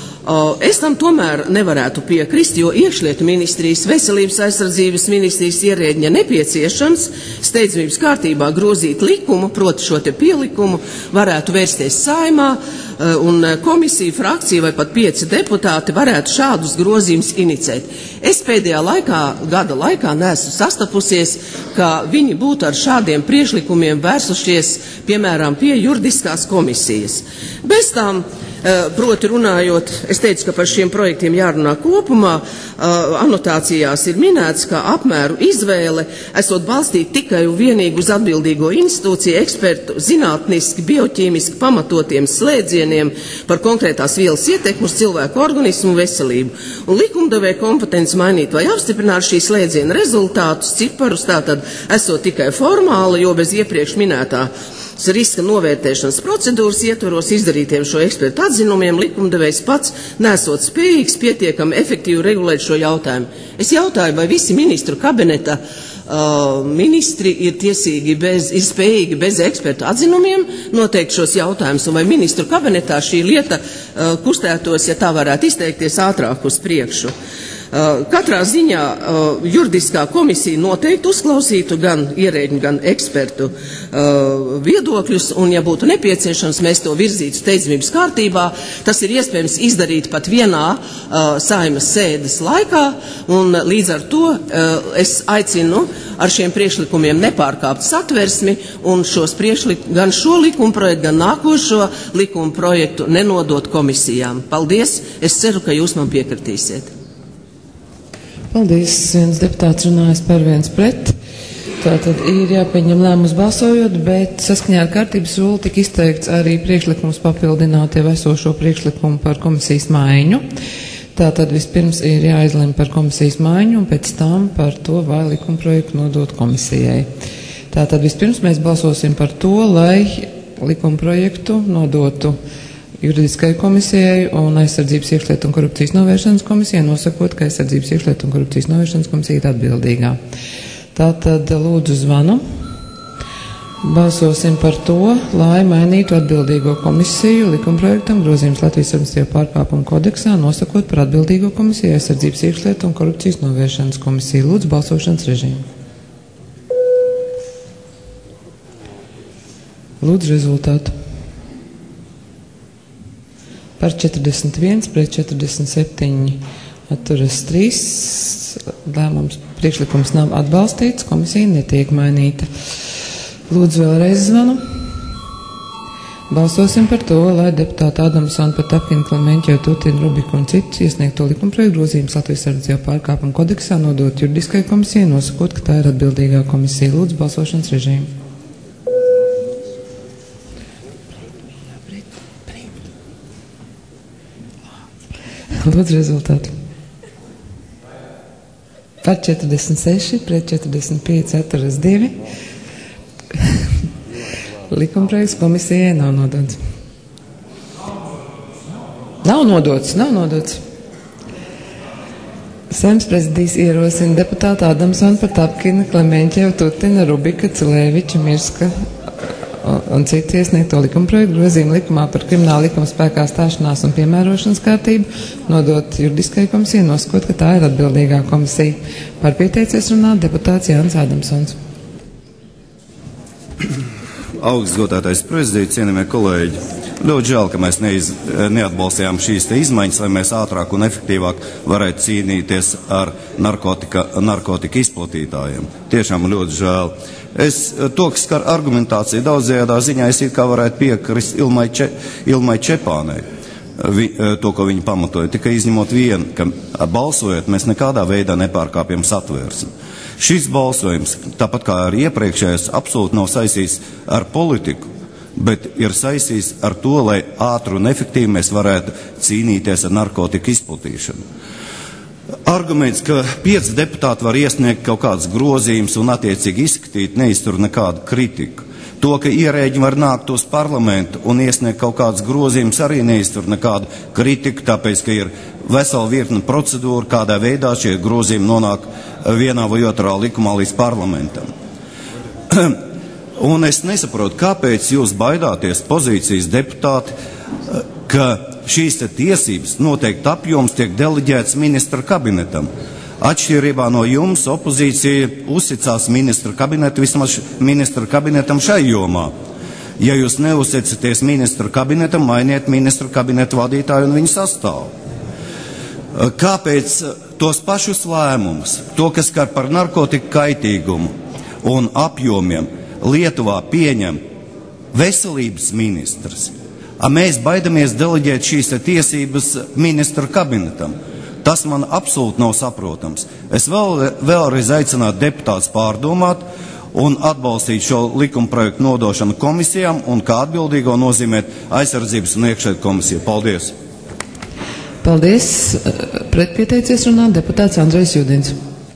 Es tam tomēr nevarētu piekrist, jo iekšlietu ministrijas, veselības aizsardzības ministrijas ierēģņa nepieciešams steidzamības kārtībā grozīt likumu, proti šo te pielikumu, varētu vērsties Saeimā, un komisija, frakcija vai pat 5 deputāti varētu šādus grozījumus inicēt. Es pēdējā gada laikā neesmu sastapusies, ka viņi būtu ar šādiem priekšlikumiem vērsušies, piemēram, pie juridiskās komisijas. Bez tām, proti runājot, es teicu, ka par šiem projektiem jārunā kopumā, anotācijās ir minēts, ka apmēru izvēle esot balstīta tikai un vienīgi uz atbildīgo institūciju ekspertu zinātniski, bioķīmiski pamatotiem slēdzieniem par konkrētās vielas ietekmi uz cilvēku organismu un veselību. Un likumdevēja kompetence mainīt vai apstiprināt šī slēdziena rezultātus, ciparus, tātad esot tikai formāli, jo bez iepriekš minētā riska novērtēšanas procedūras ietvaros izdarītiem šo ekspertu atzinumiem likumdevējs pats nesot spējīgs pietiekami efektīvi regulēt šo jautājumu. Es jautāju, vai visi ministru kabineta ministri ir spējīgi bez ekspertu atzinumiem noteikt šos jautājumus, un vai ministru kabinetā šī lieta kustētos, ja tā varētu izteikties, ātrāk uz priekšu. Katrā ziņā juridiskā komisija noteikti uzklausītu gan ierēģu, gan ekspertu viedokļus, un, ja būtu nepieciešams, mēs to virzītu steidzamības kārtībā. Tas ir iespējams izdarīt pat vienā Saeimas sēdes laikā, un līdz ar to es aicinu ar šiem priekšlikumiem nepārkāpt satversmi un gan šo likuma projektu, gan nākošo likuma projektu nenodot komisijām. Paldies! Es ceru, ka jūs man piekritīsiet. Paldies. Viens deputāts runājas par, viens pret. Tātad ir jāpieņem lēmums balsojot, bet saskaņā ar kārtības rulu tika izteikts arī priekšlikums papildināt jau esošo priekšlikumu par komisijas maiņu. Tātad vispirms ir jāizlemj par komisijas maiņu un pēc tam par to, vai likumprojektu nodot komisijai. Tātad vispirms mēs balsosim par to, lai likumprojektu nodotu Juridiskai komisijai un Aizsardzības iekšlietu un korupcijas novēršanas komisijai, nosakot, ka Aizsardzības iekšlietu un korupcijas novēršanas komisija ir atbildīgā. Tātad lūdzu zvanu. Balsosim par to, lai mainītu atbildīgo komisiju likumprojektam grozījums Latvijas administratīvo pārkāpumu kodeksā, nosakot par atbildīgo komisiju aizsardzības iekšlietu un korupcijas novēršanas komisiju. Lūdzu, balsošanas režīmu. Lūdzu, rezultātu. Par 41 pret 47 atturas 3. Lēmums priekšlikums nav atbalstīts, komisija netiek mainīta. Lūdzu, vēlreiz zvanu. Balsosim par to, lai deputāti Adamsona, Patapkina, Klemenķeva, Tutina, Rubika un citus iesniegto likumprojektu grozījums Latvijas administratīvo pārkāpumu kodeksā nodot juridiskai komisijai, nosakot, ka tā ir atbildīgā komisija. Lūdzu, balsošanas režīmu. Lūdzu, rezultātu. Par 46 pret 45 atturas 2. Likumprojekts komisijai nav nodots. Nav nodots. Saeimas prezidijs ierosina deputātu Adamsona, Patapkina, Klemenķeva, Tutina, Rubika, Cilēviča, Mirska un citu iesniegto likumprojektu grozījumu likumā par krimināla likuma spēkā stāšanās un piemērošanas kārtību nodot juridiskai komisijai, nosakot, ka tā ir atbildīgā komisija. Par pieteicies runāt deputāts Jānis Adamsons. Augstgodātais prezidents, cienījamie kolēģi, ļoti žēl, ka mēs neatbalstījām šīs te izmaiņas, lai mēs ātrāk un efektīvāk varētu cīnīties ar narkotika izplatītājiem. Tiešām ļoti žēl. To, kas skar argumentāciju daudzajādā ziņā, es it kā varētu piekrist Ilmai Čepānei, to, ko viņi pamatoja, tikai izņemot vienu, ka balsojot, mēs nekādā veidā nepārkāpjam satvērsmi. Šis balsojums, tāpat kā arī iepriekšējais, absolūti nav saistīts ar politiku, bet ir saistīts ar to, lai ātri un efektīvi mēs varētu cīnīties ar narkotiku izplatīšanu. Arguments, ka 5 deputāti var iesniegt kaut kādas grozījumus un attiecīgi izskatīt, neiztur nekādu kritiku. To, ka ierēģi var nākt uz parlamentu un iesniegt kaut kādas grozījumus, arī neiztur nekādu kritiku, tāpēc, ka ir vesela virkne procedūra, kādā veidā šie grozījumi nonāk vienā vai otrā likumā līdz parlamentam. Un es nesaprotu, kāpēc jūs baidāties pozīcijas deputāti, ka šīs tiesības noteikti apjoms tiek deleģēts ministra kabinetam. Atšķirībā no jums opozīcija uzticās ministra kabinetu, vismaz ministra kabinetam šai jomā. Ja jūs neusticaties ministra kabinetam, mainiet ministra kabinetu vadītāju un viņu sastāvu. Kāpēc tos pašus lēmumus, to, kas skar par narkotiku kaitīgumu un apjomiem, Lietuvā pieņem veselības ministrs, mēs baidamies deleģēt šīs tiesības ministra kabinetam? Tas man absolūti nav saprotams. Es vēlreiz aicinātu deputātus pārdomāt un atbalstīt šo likumprojektu nodošanu komisijām un kā atbildīgo nozīmēt aizsardzības un iekšlietu komisiju. Paldies! Paldies! Pretpieteicies runāt deputāts Andrejs Judins.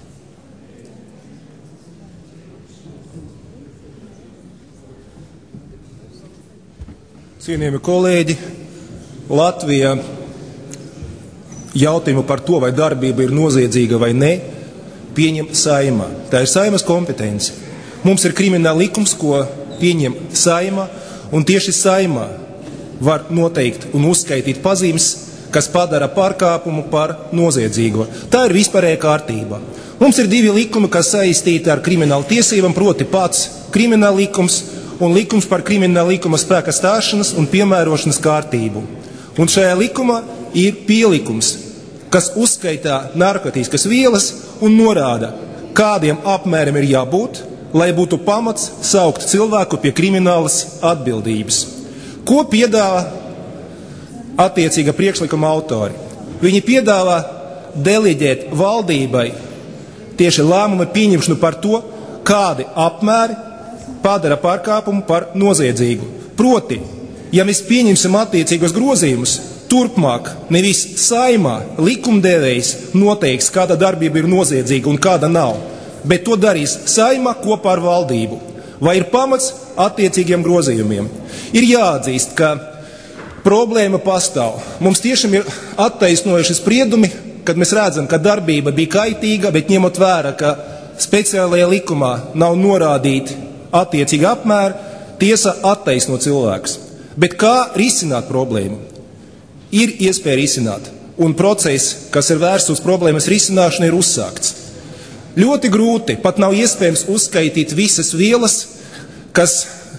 Cienījami kolēģi, Latvija jautājumu par to, vai darbība ir noziedzīga vai ne, pieņem Saeimā. Tā ir Saeimas kompetence. Mums ir krimināla likums, ko pieņem Saeima, un tieši Saeimā var noteikt un uzskaitīt pazīmes, kas padara pārkāpumu par noziedzīgo. Tā ir vispārēja kārtība. Mums ir 2 likumi, kas saistīti ar kriminālu tiesībām, proti pats krimināla likums un likums par krimināla likuma spēka stāšanas un piemērošanas kārtību. Un šajā likumā ir pielikums, kas uzskaitā narkotiskas vielas un norāda, kādiem apmēram ir jābūt, lai būtu pamats saukt cilvēku pie kriminālas atbildības. Ko piedāvā attiecīga priekšlikuma autori? Viņi piedāvā deleģēt valdībai tieši lēmumu pieņemšanu par to, kādi apmēri padara pārkāpumu par noziedzīgu. Proti, ja mēs pieņemsim attiecīgos grozījumus, turpmāk nevis Saeimā likumdevējs noteiks, kāda darbība ir noziedzīga un kāda nav, bet to darīs Saeimā kopā ar valdību. Vai ir pamats attiecīgiem grozījumiem? Ir jāatzīst, ka problēma pastāv. Mums tiešām ir attaisnojuši spriedumi, kad mēs redzam, ka darbība bija kaitīga, bet ņemot vērā, ka speciālajā likumā nav norādīti attiecīgi apmēri, tiesa attaisno cilvēkus. Bet kā risināt problēmu? Ir iespēja risināt, un process, kas ir vērsts uz problēmas risināšanu, ir uzsākts. Ļoti grūti, pat nav iespējams uzskaitīt visas vielas, kas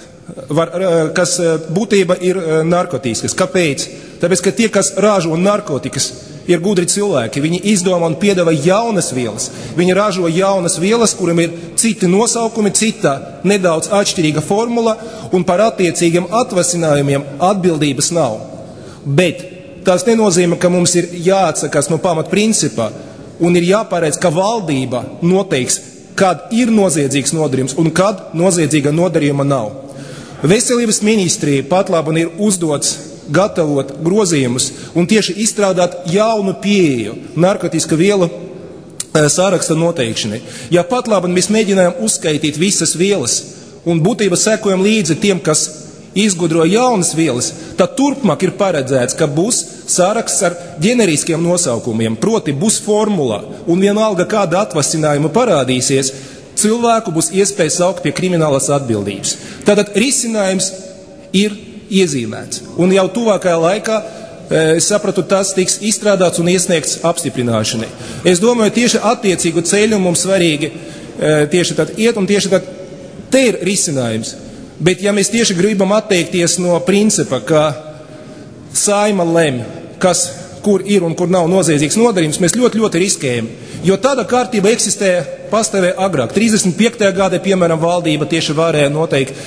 būtība ir narkotīskas. Kāpēc? Tāpēc, ka tie, kas ražo narkotikas, ir gudri cilvēki. Viņi izdomā un piedāvā jaunas vielas. Viņi ražo jaunas vielas, kuriem ir citi nosaukumi, cita nedaudz atšķirīga formula, un par attiecīgiem atvasinājumiem atbildības nav. Bet tas nenozīmē, ka mums ir jāatsakās no pamatprincipā un ir jāparedz, ka valdība noteiks, kad ir noziedzīgs nodarījums un kad noziedzīga nodarījuma nav. Veselības ministrija patlaban ir uzdots gatavot grozījumus un tieši izstrādāt jaunu pieeju narkotiku vielu saraksta noteikšanai. Ja patlaban mēs mēģinājām uzskaitīt visas vielas un būtībā sekojam līdzi tiem, kas izgudro jaunas vielas, tad turpmāk ir paredzēts, ka būs saraksts ar ģeneriskiem nosaukumiem, proti būs formula, un vienalga kāda atvasinājuma parādīsies, cilvēku būs iespēja saukt pie kriminālas atbildības. Tātad risinājums ir iezīmēts, un jau tuvākajā laikā, es sapratu, tas tiks izstrādāts un iesniegts apstiprināšanai. Es domāju, tieši attiecīgu ceļu mums svarīgi tieši tad iet, un tieši tad te ir risinājums. Bet ja mēs tieši gribam atteikties no principa, ka Saeima lem, kas, kur ir un kur nav noziedzīgs nodarījums, mēs ļoti riskējam. Jo tāda kārtība pastāvēja agrāk. 35. gadā, piemēram, valdība tieši varēja noteikt,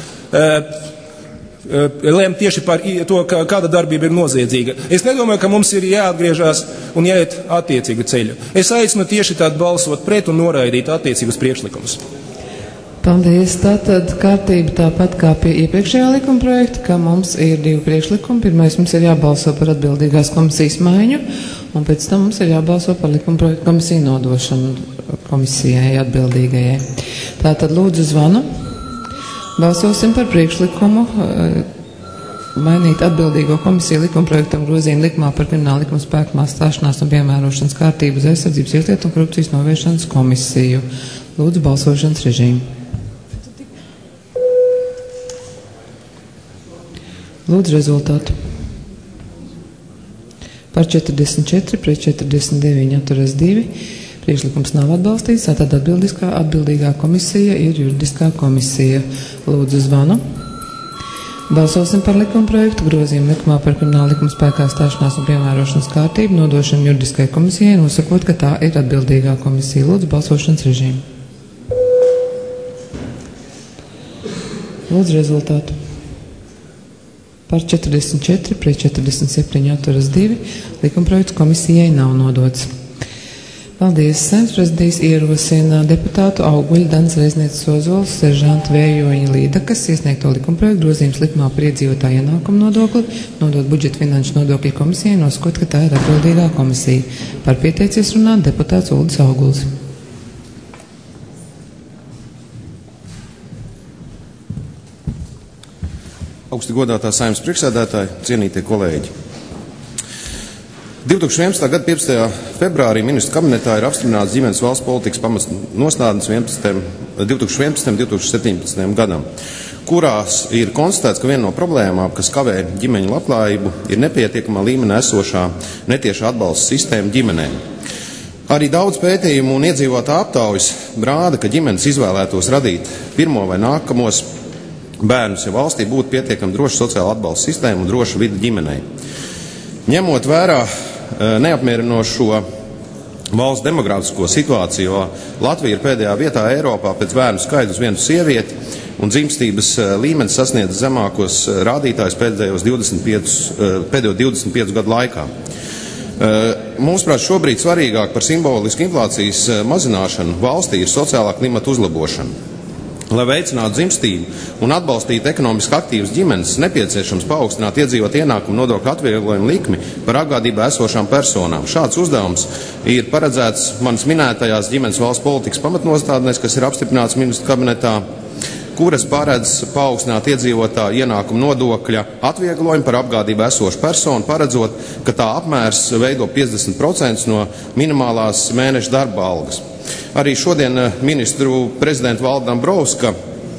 lēmt tieši par to, kāda darbība ir noziedzīga. Es nedomāju, ka mums ir jāatgriežās un jāiet attiecīgu ceļu. Es aicinu tieši tādu balsot pret un noraidīt attiecīgus priekšlikumus. Paldies. Tātad kārtība tāpat kā pie iepriekšējā likuma projekta, ka mums ir 2 priekšlikumi. Pirmais mums ir jābalso par atbildīgās komisijas maiņu, un pēc tam mums ir jābalso par likuma projektu komisiju nodošanu komisijai atbildīgajai. Tātad lūdzu zvanu. Balsosim par priekšlikumu mainīt atbildīgo komisiju likuma projektam grozījumu likumā par kriminālu likumu spēkumā stāšanās un piemērošanas kārtību uz aizsardzības ielietu un korupcijas novēršanas komisiju. Lūdzu balsošanas režīmu. Lūdzu rezultātu. Par 44, pret 49 atturas 2. Priekšlikums nav atbalstīts, tātad atbildīgā komisija ir juridiskā komisija. Lūdzu zvanu. Balsosim par likuma projektu grozījumu likumā par kriminālu likumu spēkā stāšanās un piemērošanas kārtību nodošanu juridiskai komisijai, nosakot, ka tā ir atbildīgā komisija. Lūdzu balsošanas režīmu. Lūdzu rezultātu. Par 44, pret 47 atturas 2. Likumprojekts komisijai nav nodots. Paldies. Saeimas prezidijs ierosina deputātu Auguļu, Danas Reiznieces Ozolas, seržantu Vējoņa Līdakas iesniegto likumprojektu grozījums likumā par iedzīvotāju ienākumu nodokli, nodot budžeta finanšu nodokļu komisijai, nosakot, ka tā ir atbildīgā komisija. Par pieteicies runāt deputāts Uldis Auguls. Augsti godātā Saeimas priekšsēdētāji, cienītie kolēģi. 2011. gada 15. februārī ministru kabinetā ir apstiprināts ģimenes valsts politikas pamatnostādnes 2011. un 2017. gadam, kurās ir konstatēts, ka viena no problēmām, kas kavē ģimeņu labklājību, ir nepietiekamā līmenī esošā netieša atbalsta sistēma ģimenēm. Arī daudz pētījumu un iedzīvotāju aptaujas rāda, ka ģimenes izvēlētos radīt pirmo vai nākamos bērnus, ja valstī būtu pietiekami droša sociāla atbalsta sistēma un droša vide ģimenei. Ņemot vērā neapmierinošo valsts demografisko situāciju, jo Latvija ir pēdējā vietā Eiropā pēc bērnu skaita uz vienu sievieti un dzimstības līmenis sasniedz zemākos rādītājus pēdējo 25 gadu laikā. Mūsuprāt, šobrīd svarīgāk par simbolisku inflācijas mazināšanu valstī ir sociālā klimata uzlabošana. Lai veicinātu dzimstību un atbalstītu ekonomiski aktīvas ģimenes, nepieciešams paaugstināt iedzīvotāju ienākumu nodokļu atvieglojumu likmi par apgādībā esošām personām. Šāds uzdevums ir paredzēts manas minētajās ģimenes valsts politikas pamatnostādnēs, kas ir apstiprināts ministru kabinetā, kuras paredz paaugstināt iedzīvotāju ienākumu nodokļa atvieglojumu par apgādībā esošu personu, paredzot, ka tā apmērs veido 50% no minimālās mēneša darba algas. Arī šodien ministru prezidenta Valda Dombrovska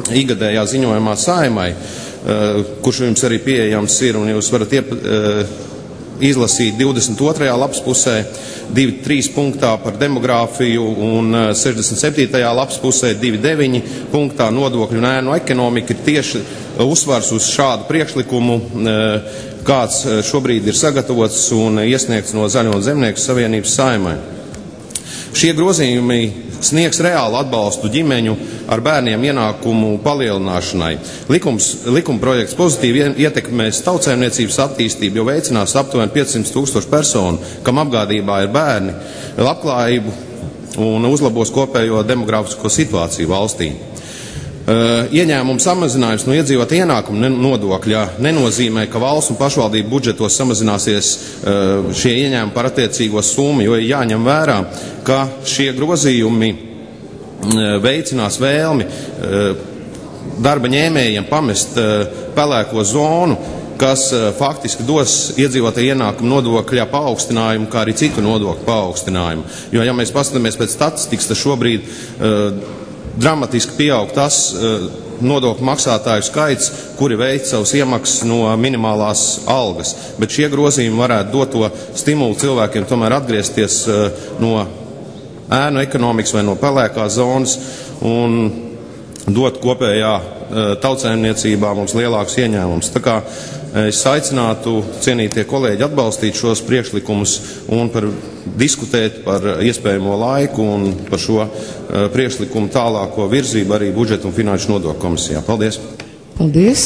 ikgadējā ziņojumā Saeimai, kurš jums arī pieejams ir, un jūs varat izlasīt 22. lapspusē, 2.3 punktā par demogrāfiju un 67. lapspusē 2.9 punktā nodokļu un ēnu ekonomika ir tieši uzsvars uz šādu priekšlikumu, kāds šobrīd ir sagatavots un iesniegts no Zaļo un Zemnieku savienības Saeimai. Šie grozījumi sniegs reālu atbalstu ģimeņu ar bērniem ienākumu palielināšanai. Likuma projekts pozitīvi ietekmēs tautsēmniecības attīstību, jo veicinās aptuveni 500 000 personu, kam apgādībā ir bērni, labklājību un uzlabos kopējo demogrāfisko situāciju valstī. Ieņēmumu samazinājums no iedzīvotāju ienākumu nodokļa nenozīmē, ka valsts un pašvaldību budžetos samazināsies šie ieņēmumi par attiecīgo summu, jo ir jāņem vērā, ka šie grozījumi veicinās vēlmi darba ņēmējiem pamest pelēko zonu, kas faktiski dos iedzīvotāju ienākumu nodokļa paaugstinājumu, kā arī citu nodokļu paaugstinājumu. Jo, ja mēs paskatāmies pēc statistikas, tad šobrīd dramatiski pieaug tas nodokļu maksātāju skaits, kuri veic savus iemaksas no minimālās algas. Bet šie grozījumi varētu dot to stimulu cilvēkiem tomēr atgriezties no ēnu ekonomikas vai no pelēkās zonas un dot kopējā tautsēmniecībā mums lielāks ieņēmums. Tā kā es aicinātu cienītie kolēģi atbalstīt šos priekšlikumus un diskutēt par iespējamo laiku un par šo priekšlikumu tālāko virzību arī budžeta un finanšu nodokļu komisijā. Paldies! Paldies!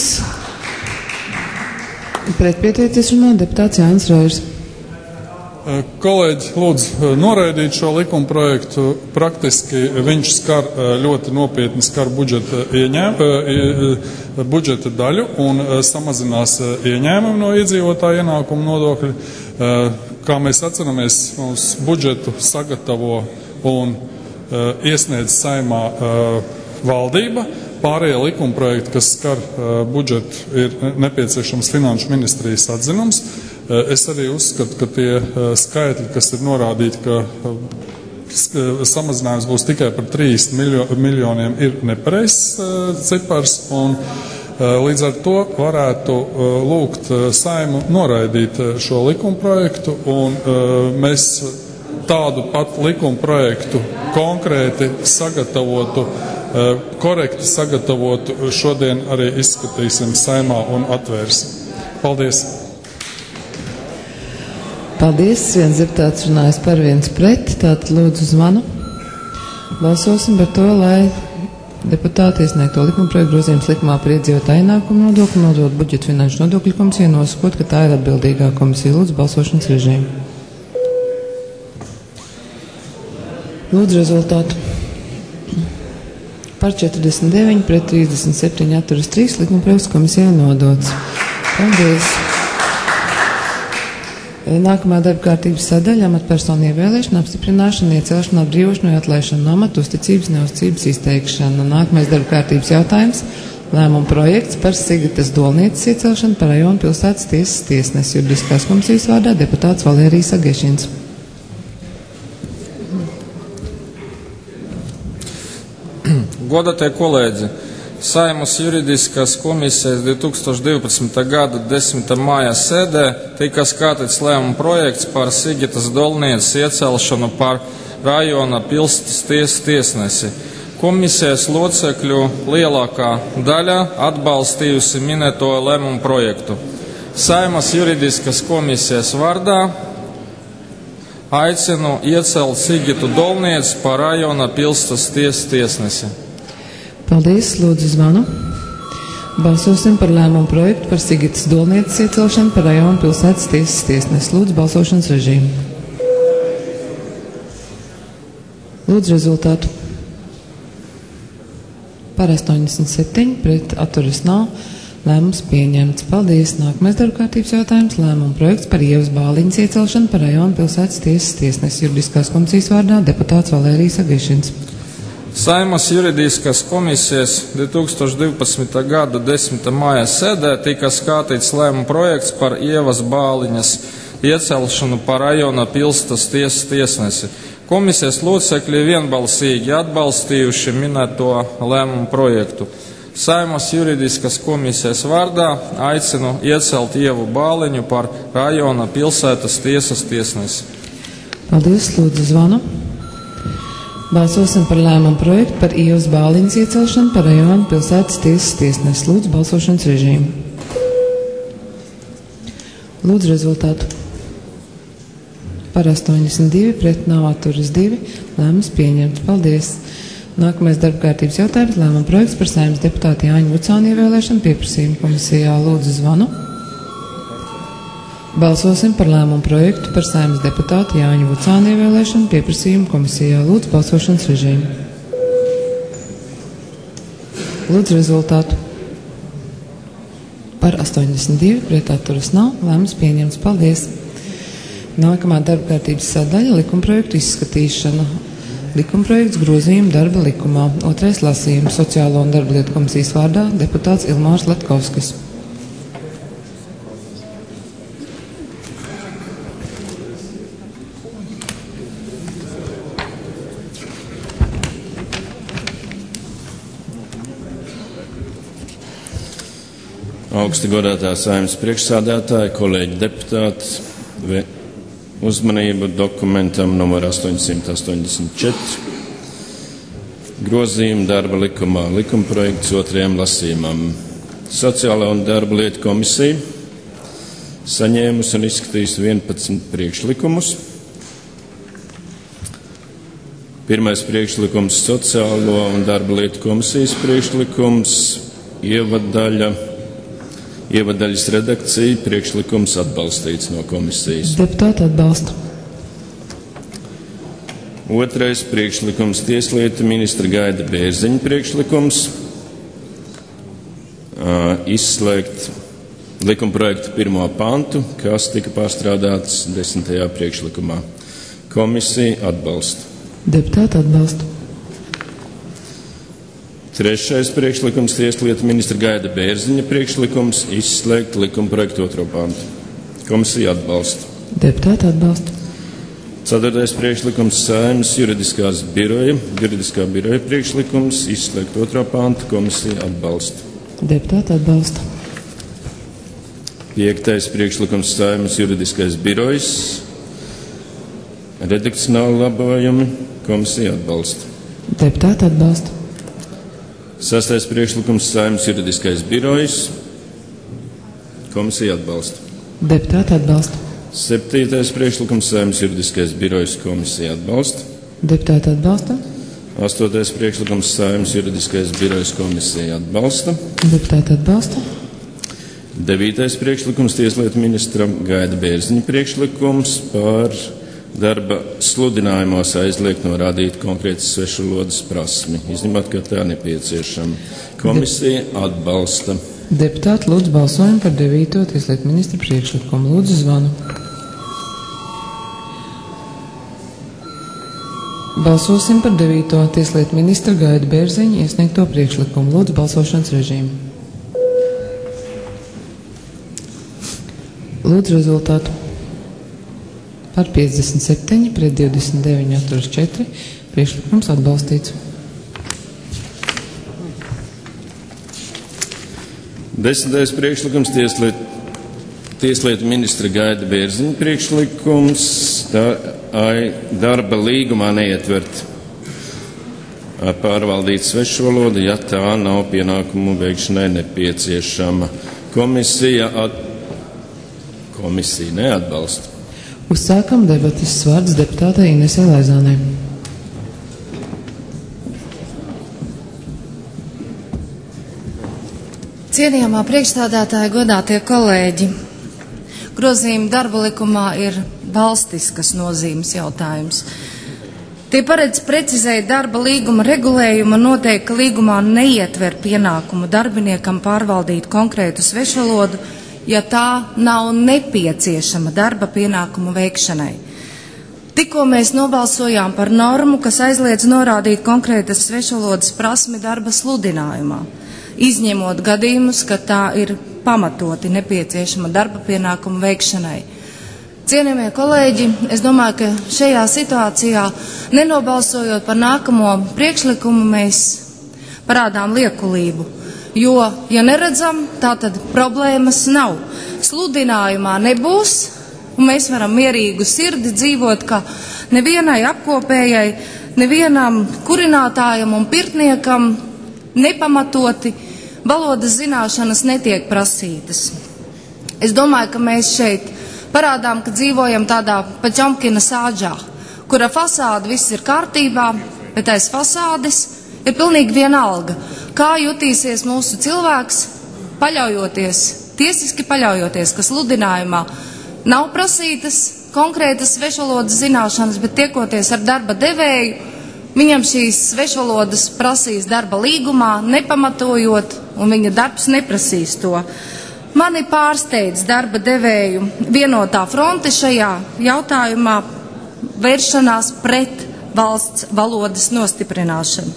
Pretpieteicies runāt deputāts Jānis Rairs. Kolēģi, lūdzu noraidīt šo likuma projektu. Praktiski viņš skar ļoti nopietni skar budžeta daļu un samazinās ieņēmumu no iedzīvotāju ienākumu nodokļu. Kā mēs atceramies, mums budžetu sagatavo un iesniedz Saeimā valdība. Pārējie likuma projekti, kas skar budžetu, ir nepieciešams finanšu ministrijas atzinums. Es arī uzskatu, ka tie skaitļi, kas ir norādīti, ka samazinājums būs tikai par 3 miljoniem, ir nepareizs cipars, un līdz ar to varētu lūgt Saeimu noraidīt šo likuma projektu, un mēs tādu pat likuma projektu konkrēti sagatavotu, korekti sagatavotu, šodien arī izskatīsim Saeimā un atvērsim. Paldies! Paldies, viens deputāts runājas par, viens pret, tātad lūdzu zvanu. Balsosim par to, lai deputāti iesniegto likuma projektu grozījums likumā par iedzīvotāju ienākumu nodokli nodot budžeta finanšu nodokļu komisiju, nosakot, ka tā ir atbildīgā komisija. Lūdzu balsošanas režīmu. Lūdzu rezultātu. Par 49 pret 37 atturas 3 likuma projekts komisijai nodots. Paldies! Nākamā darba kārtības sadaļa - amatpersonu ievēlēšana, apstiprināšana, iecelšana, atbrīvošana vai atlaišana no amata, uzticības, neuzticības izteikšana. Nākamais darba kārtības jautājums - lēmuma projekts par Sigitas Dolnieces iecelšanu par rajonu pilsētas tiesas tiesnesi. Juridiskās komisijas vārdā deputāts Valērijas Agešins. Godātie kolēģi! Saeimas juridiskās komisijas 2012. gada 10. māja sēdē tika skatīts lēmuma projekts par Sigitas Dolnieces iecelšanu par rajona pilsētas tiesas tiesnesi. Komisijas locekļu lielākā daļa atbalstījusi minēto lēmuma projektu. Saeimas juridiskās komisijas vārdā aicinu iecelt Sigitu Dolnieci par rajona pilsētas tiesas tiesnesi. Paldies, lūdzu zvanu. Balsosim par lēmumu projektu par Sigitas Dolnieces iecelšanu par rajonu pilsētas tiesas tiesnesi. Lūdzu balsošanas režīmu. Lūdzu rezultātu. Par 87 pret atturas nav. Lēmums pieņemts. Paldies. Nākamais darba kārtības jautājums - lēmuma projekts par Ievas Bāliņas iecelšanu par rajonu pilsētas tiesas tiesnesi. Juridiskās komisijas vārdā deputāts Valērijas Agešins. Saeimas juridiskās komisijas 2012. gada 10. māja sēdē tika skatīts lēmuma projekts par Ievas Bāliņas iecelšanu par rajona pilsētas tiesas tiesnesi. Komisijas locekļi vienbalsīgi atbalstījuši minēto lēmumu projektu. Saeimas juridiskas komisijas vārdā aicinu iecelt Ievu Bāliņu par rajona pilsētas tiesas tiesnesi. Paldies, lūdzu zvanu. Balsosim par lēmumu projektu par Ievas Bāliņas iecelšanu par rajona pilsētas tiesas tiesnesi. Lūdzu balsošanas režīmu. Lūdzu rezultātu. Par 82, pret nav atturas 2, lēmums pieņemts. Paldies. Nākamais darba kārtības jautājums, lēmuma projekts par Saeimas deputātu Jāņu Vucānu ievēlēšanu pieprasījumu komisijā. Lūdzu zvanu. Balsosim par lēmumu projektu par Saeimas deputātu Jāņu Vucānu ievēlēšanu pieprasījumu komisijā. Lūdzu balsošanas režīmu. Lūdzu rezultātu. Par 82, pret atturas nav, lēmums pieņemts. Paldies. Nākamā darba kārtības sadaļa, likumprojektu izskatīšana. Likumprojekts grozījumu darba likumā. Otrais lasījums Sociālo un darba lietu komisijas vārdā deputāts Ilmārs Latkovskis. Augsti godātā Saeimas priekšsādātāja, kolēģi deputāti, uzmanību dokumentam numur 884. Grozījumu darba likumā. Likumprojekts otrajam lasījumam. Sociālā un darba lietu komisija saņēmusi un izskatījusi 11 priekšlikumus. Pirmais priekšlikums Sociālo un darba lietu komisijas priekšlikums, ievadaļas redakcija, priekšlikums atbalstīts no komisijas. Deputāti atbalsta. Otrais priekšlikums Tieslietu ministra Gaida Bērziņa priekšlikums, izslēgt likumprojekta 1. pantu, kas tika pārstrādāts 10. priekšlikumā. Komisija atbalsta. Deputāti atbalsta. Trešais priekšlikums Tieslietu ministra Gaida Bērziņa priekšlikums, izslēgt likumprojektu 2. pantu. Komisija atbalsta. Deputāti atbalsta. Ceturtais priekšlikums Saeimas juridiskā biroja priekšlikums, izslēgt 2. pantu. Komisija atbalsta. Deputāti atbalsta. Piektais priekšlikums Saeimas juridiskais birojs, redakcionāli labojumi. Komisija atbalsta. Deputāti atbalsta. Sastais priekšlikums Saeimas juridiskais birojs. Komisija atbalsta. Deputāti atbalsta. Septītais priekšlikums Saeimas juridiskais birojs. Komisija atbalsta. Deputāti atbalsta. Astotais priekšlikums Saeimas juridiskais birojs. Komisija atbalsta. Deputāti atbalsta. Devītais priekšlikums Tieslietu ministra Gaida Bērziņa priekšlikums par darba sludinājumos aizliegt norādīt konkrētas svešvalodas prasmi, izņemot, ka tā nepieciešama. Komisija atbalsta. Deputāti lūdzu balsojumu par 9. Tieslietu ministra priekšlikumu. Lūdzu zvanu. Balsosim par 9. Tieslietu ministra Gaida Bērziņa iesniegto priekšlikumu. Lūdzu balsošanas režīmu. Lūdzu rezultātu. Par 57, pret 29, atturas 4. Priekšlikums atbalstīts. Desmitais priekšlikums Tieslietu ministra Gaida Bērziņa priekšlikums. Darba līgumā neietverta pārvaldīt svešvalodu, ja tā nav pienākumu veikšanai nepieciešama. Komisija neatbalsta. Uzsākam debatas, vārds deputātei Inesei Laizānei. Cienījamā priekšstādātāja, godātie kolēģi, grozījumi darba likumā ir valstiskas nozīmes jautājums. Tie paredz precizēt darba līguma regulējumu un noteikti, ka līgumā neietver pienākumu darbiniekam pārvaldīt konkrētu svešvalodu, ja tā nav nepieciešama darba pienākumu veikšanai. Tikko mēs nobalsojām par normu, kas aizliedz norādīt konkrētas svešvalodas prasmi darba sludinājumā, izņemot gadījumus, ka tā ir pamatoti nepieciešama darba pienākumu veikšanai. Cienījamie kolēģi, es domāju, ka šajā situācijā, nenobalsojot par nākamo priekšlikumu, mēs parādām liekulību, Jo, ja neredzam, tā tad problēmas nav. Sludinājumā nebūs, un mēs varam mierīgu sirdi dzīvot, ka nevienai apkopējai, nevienam kurinātājam un pirtniekam nepamatoti valodas zināšanas netiek prasītas. Es domāju, ka mēs šeit parādām, ka dzīvojam tādā Paķomkina sāģā, kura fasāde viss ir kārtībā, bet aiz fasādes ir pilnīgi vienalga, kā jutīsies mūsu cilvēks, paļaujoties, tiesiski paļaujoties, ka sludinājumā nav prasītas konkrētas svešvalodas zināšanas, bet tiekoties ar darba devēju, viņam šīs svešvalodas prasīs darba līgumā, nepamatojot, un viņa darbs neprasīs to. Mani pārsteidz darba devēju vienotā fronte šajā jautājumā vēršanās pret valsts valodas nostiprināšanu.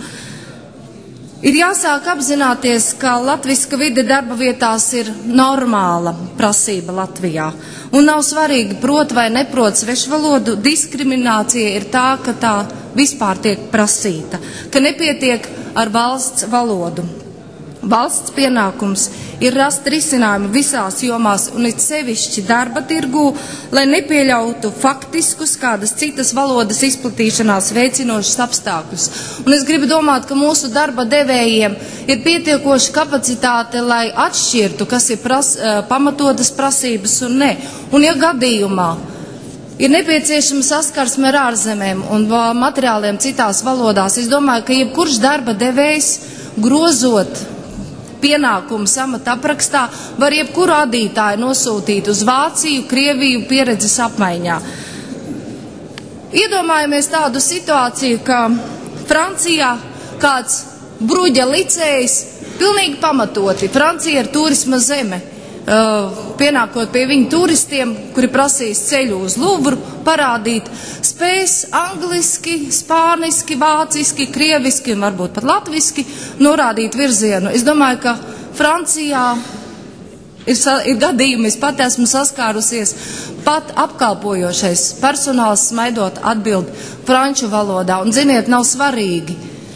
Ir jāsāk apzināties, ka latviska vide darba vietās ir normāla prasība Latvijā. Un nav svarīgi, prot vai neprot svešvalodu, diskriminācija ir tā, ka tā vispār tiek prasīta, ka nepietiek ar valsts valodu. Valsts pienākums ir rast risinājumu visās jomās un it sevišķi darba tirgū, lai nepieļautu faktiskus kādas citas valodas izplatīšanās veicinošas apstākļus. Un es gribu domāt, ka mūsu darba devējiem ir pietiekoša kapacitāte, lai atšķirtu, kas ir pamatotas prasības un ne. Un ja gadījumā ir nepieciešama saskarsme ar ārzemēm un materiāliem citās valodās, es domāju, ka jebkurš darba devējs grozot pienākumu samata aprakstā var jebkuru adītāju nosūtīt uz Vāciju, Krieviju pieredzes apmaiņā. Iedomājamies tādu situāciju, ka Francijā kāds bruģa licējs pilnīgi pamatoti. Francija ir turisma zeme. Pienākot pie viņu turistiem, kuri prasīs ceļu uz Luvru, parādīt spējas angliski, spāniski, vāciski, krieviski un varbūt pat latviski norādīt virzienu. Es domāju, ka Francijā ir gadījumi, es pat esmu saskārusies, pat apkalpojošais personāls smaidot atbild franču valodā. Un ziniet, nav svarīgi,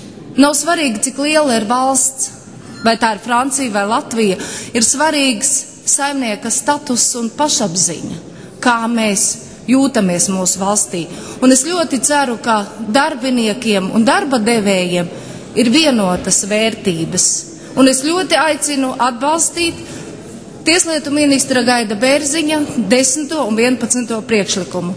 cik liela ir valsts, vai tā ir Francija vai Latvija, ir svarīgs saimnieka status un pašapziņa, kā mēs jūtamies mūsu valstī. Un es ļoti ceru, ka darbiniekiem un darba devējiem ir vienotas vērtības. Un es ļoti aicinu atbalstīt Tieslietu ministra Gaida Bērziņa 10. un 11. priekšlikumu.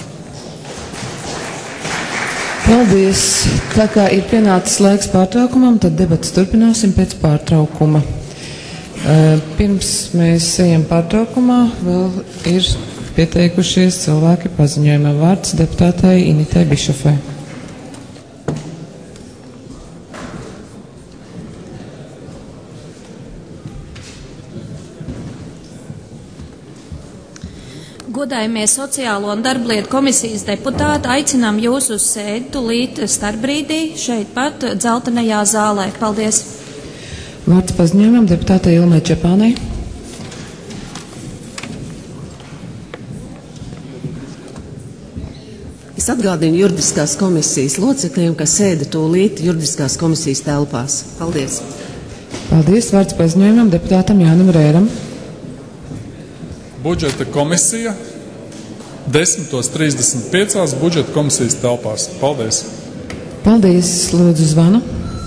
Paldies! Tā kā ir pienācis laiks pārtraukumam, tad debatas turpināsim pēc pārtraukuma. Pirms mēs ejam pārtraukumā, vēl ir pieteikušies cilvēki paziņojumā. Vārds deputātai Initai Bišofai. Godājamie Sociālo un darblietu komisijas deputāti, aicinām jūs uz sēdi tūlīt starpbrīdī šeit pat dzeltenajā zālē. Paldies! Vārds paziņojumam deputātei Ilmai Čepānei. Es atgādinu juridiskās komisijas locekļiem, ka sēde tūlīt juridiskās komisijas telpās. Paldies! Paldies! Vārds paziņojumam deputātam Jānim Rēram. Budžeta komisija 10:35 budžeta komisijas telpās. Paldies! Paldies! Lūdzu zvanu.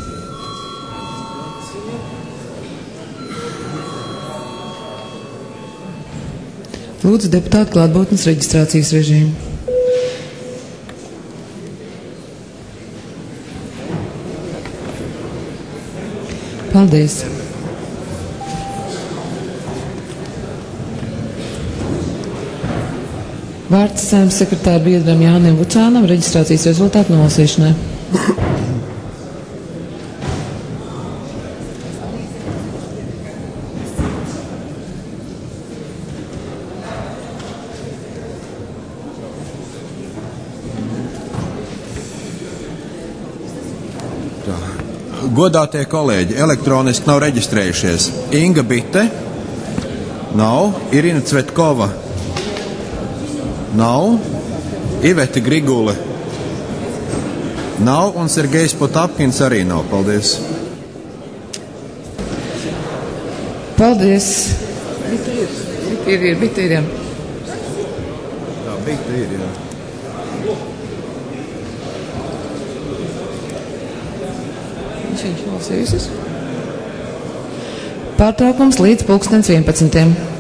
Lūdzu deputātu klātbūtnes reģistrācijas režīmu. Paldies! Vārds Saeimas sekretāra biedram Jānim Vucānam reģistrācijas rezultātu nolasīšanai. Godātie kolēģi, elektroniski nav reģistrējušies. Inga Bite nav, Irina Cvetkova nav, Ivete Grigule nav un Sergejs Potapkins arī nav. Paldies! Paldies. Bita ir, jā. Jā, bita ir, jā. Viņš nolasījusies. Pārtraukums līdz 11:11.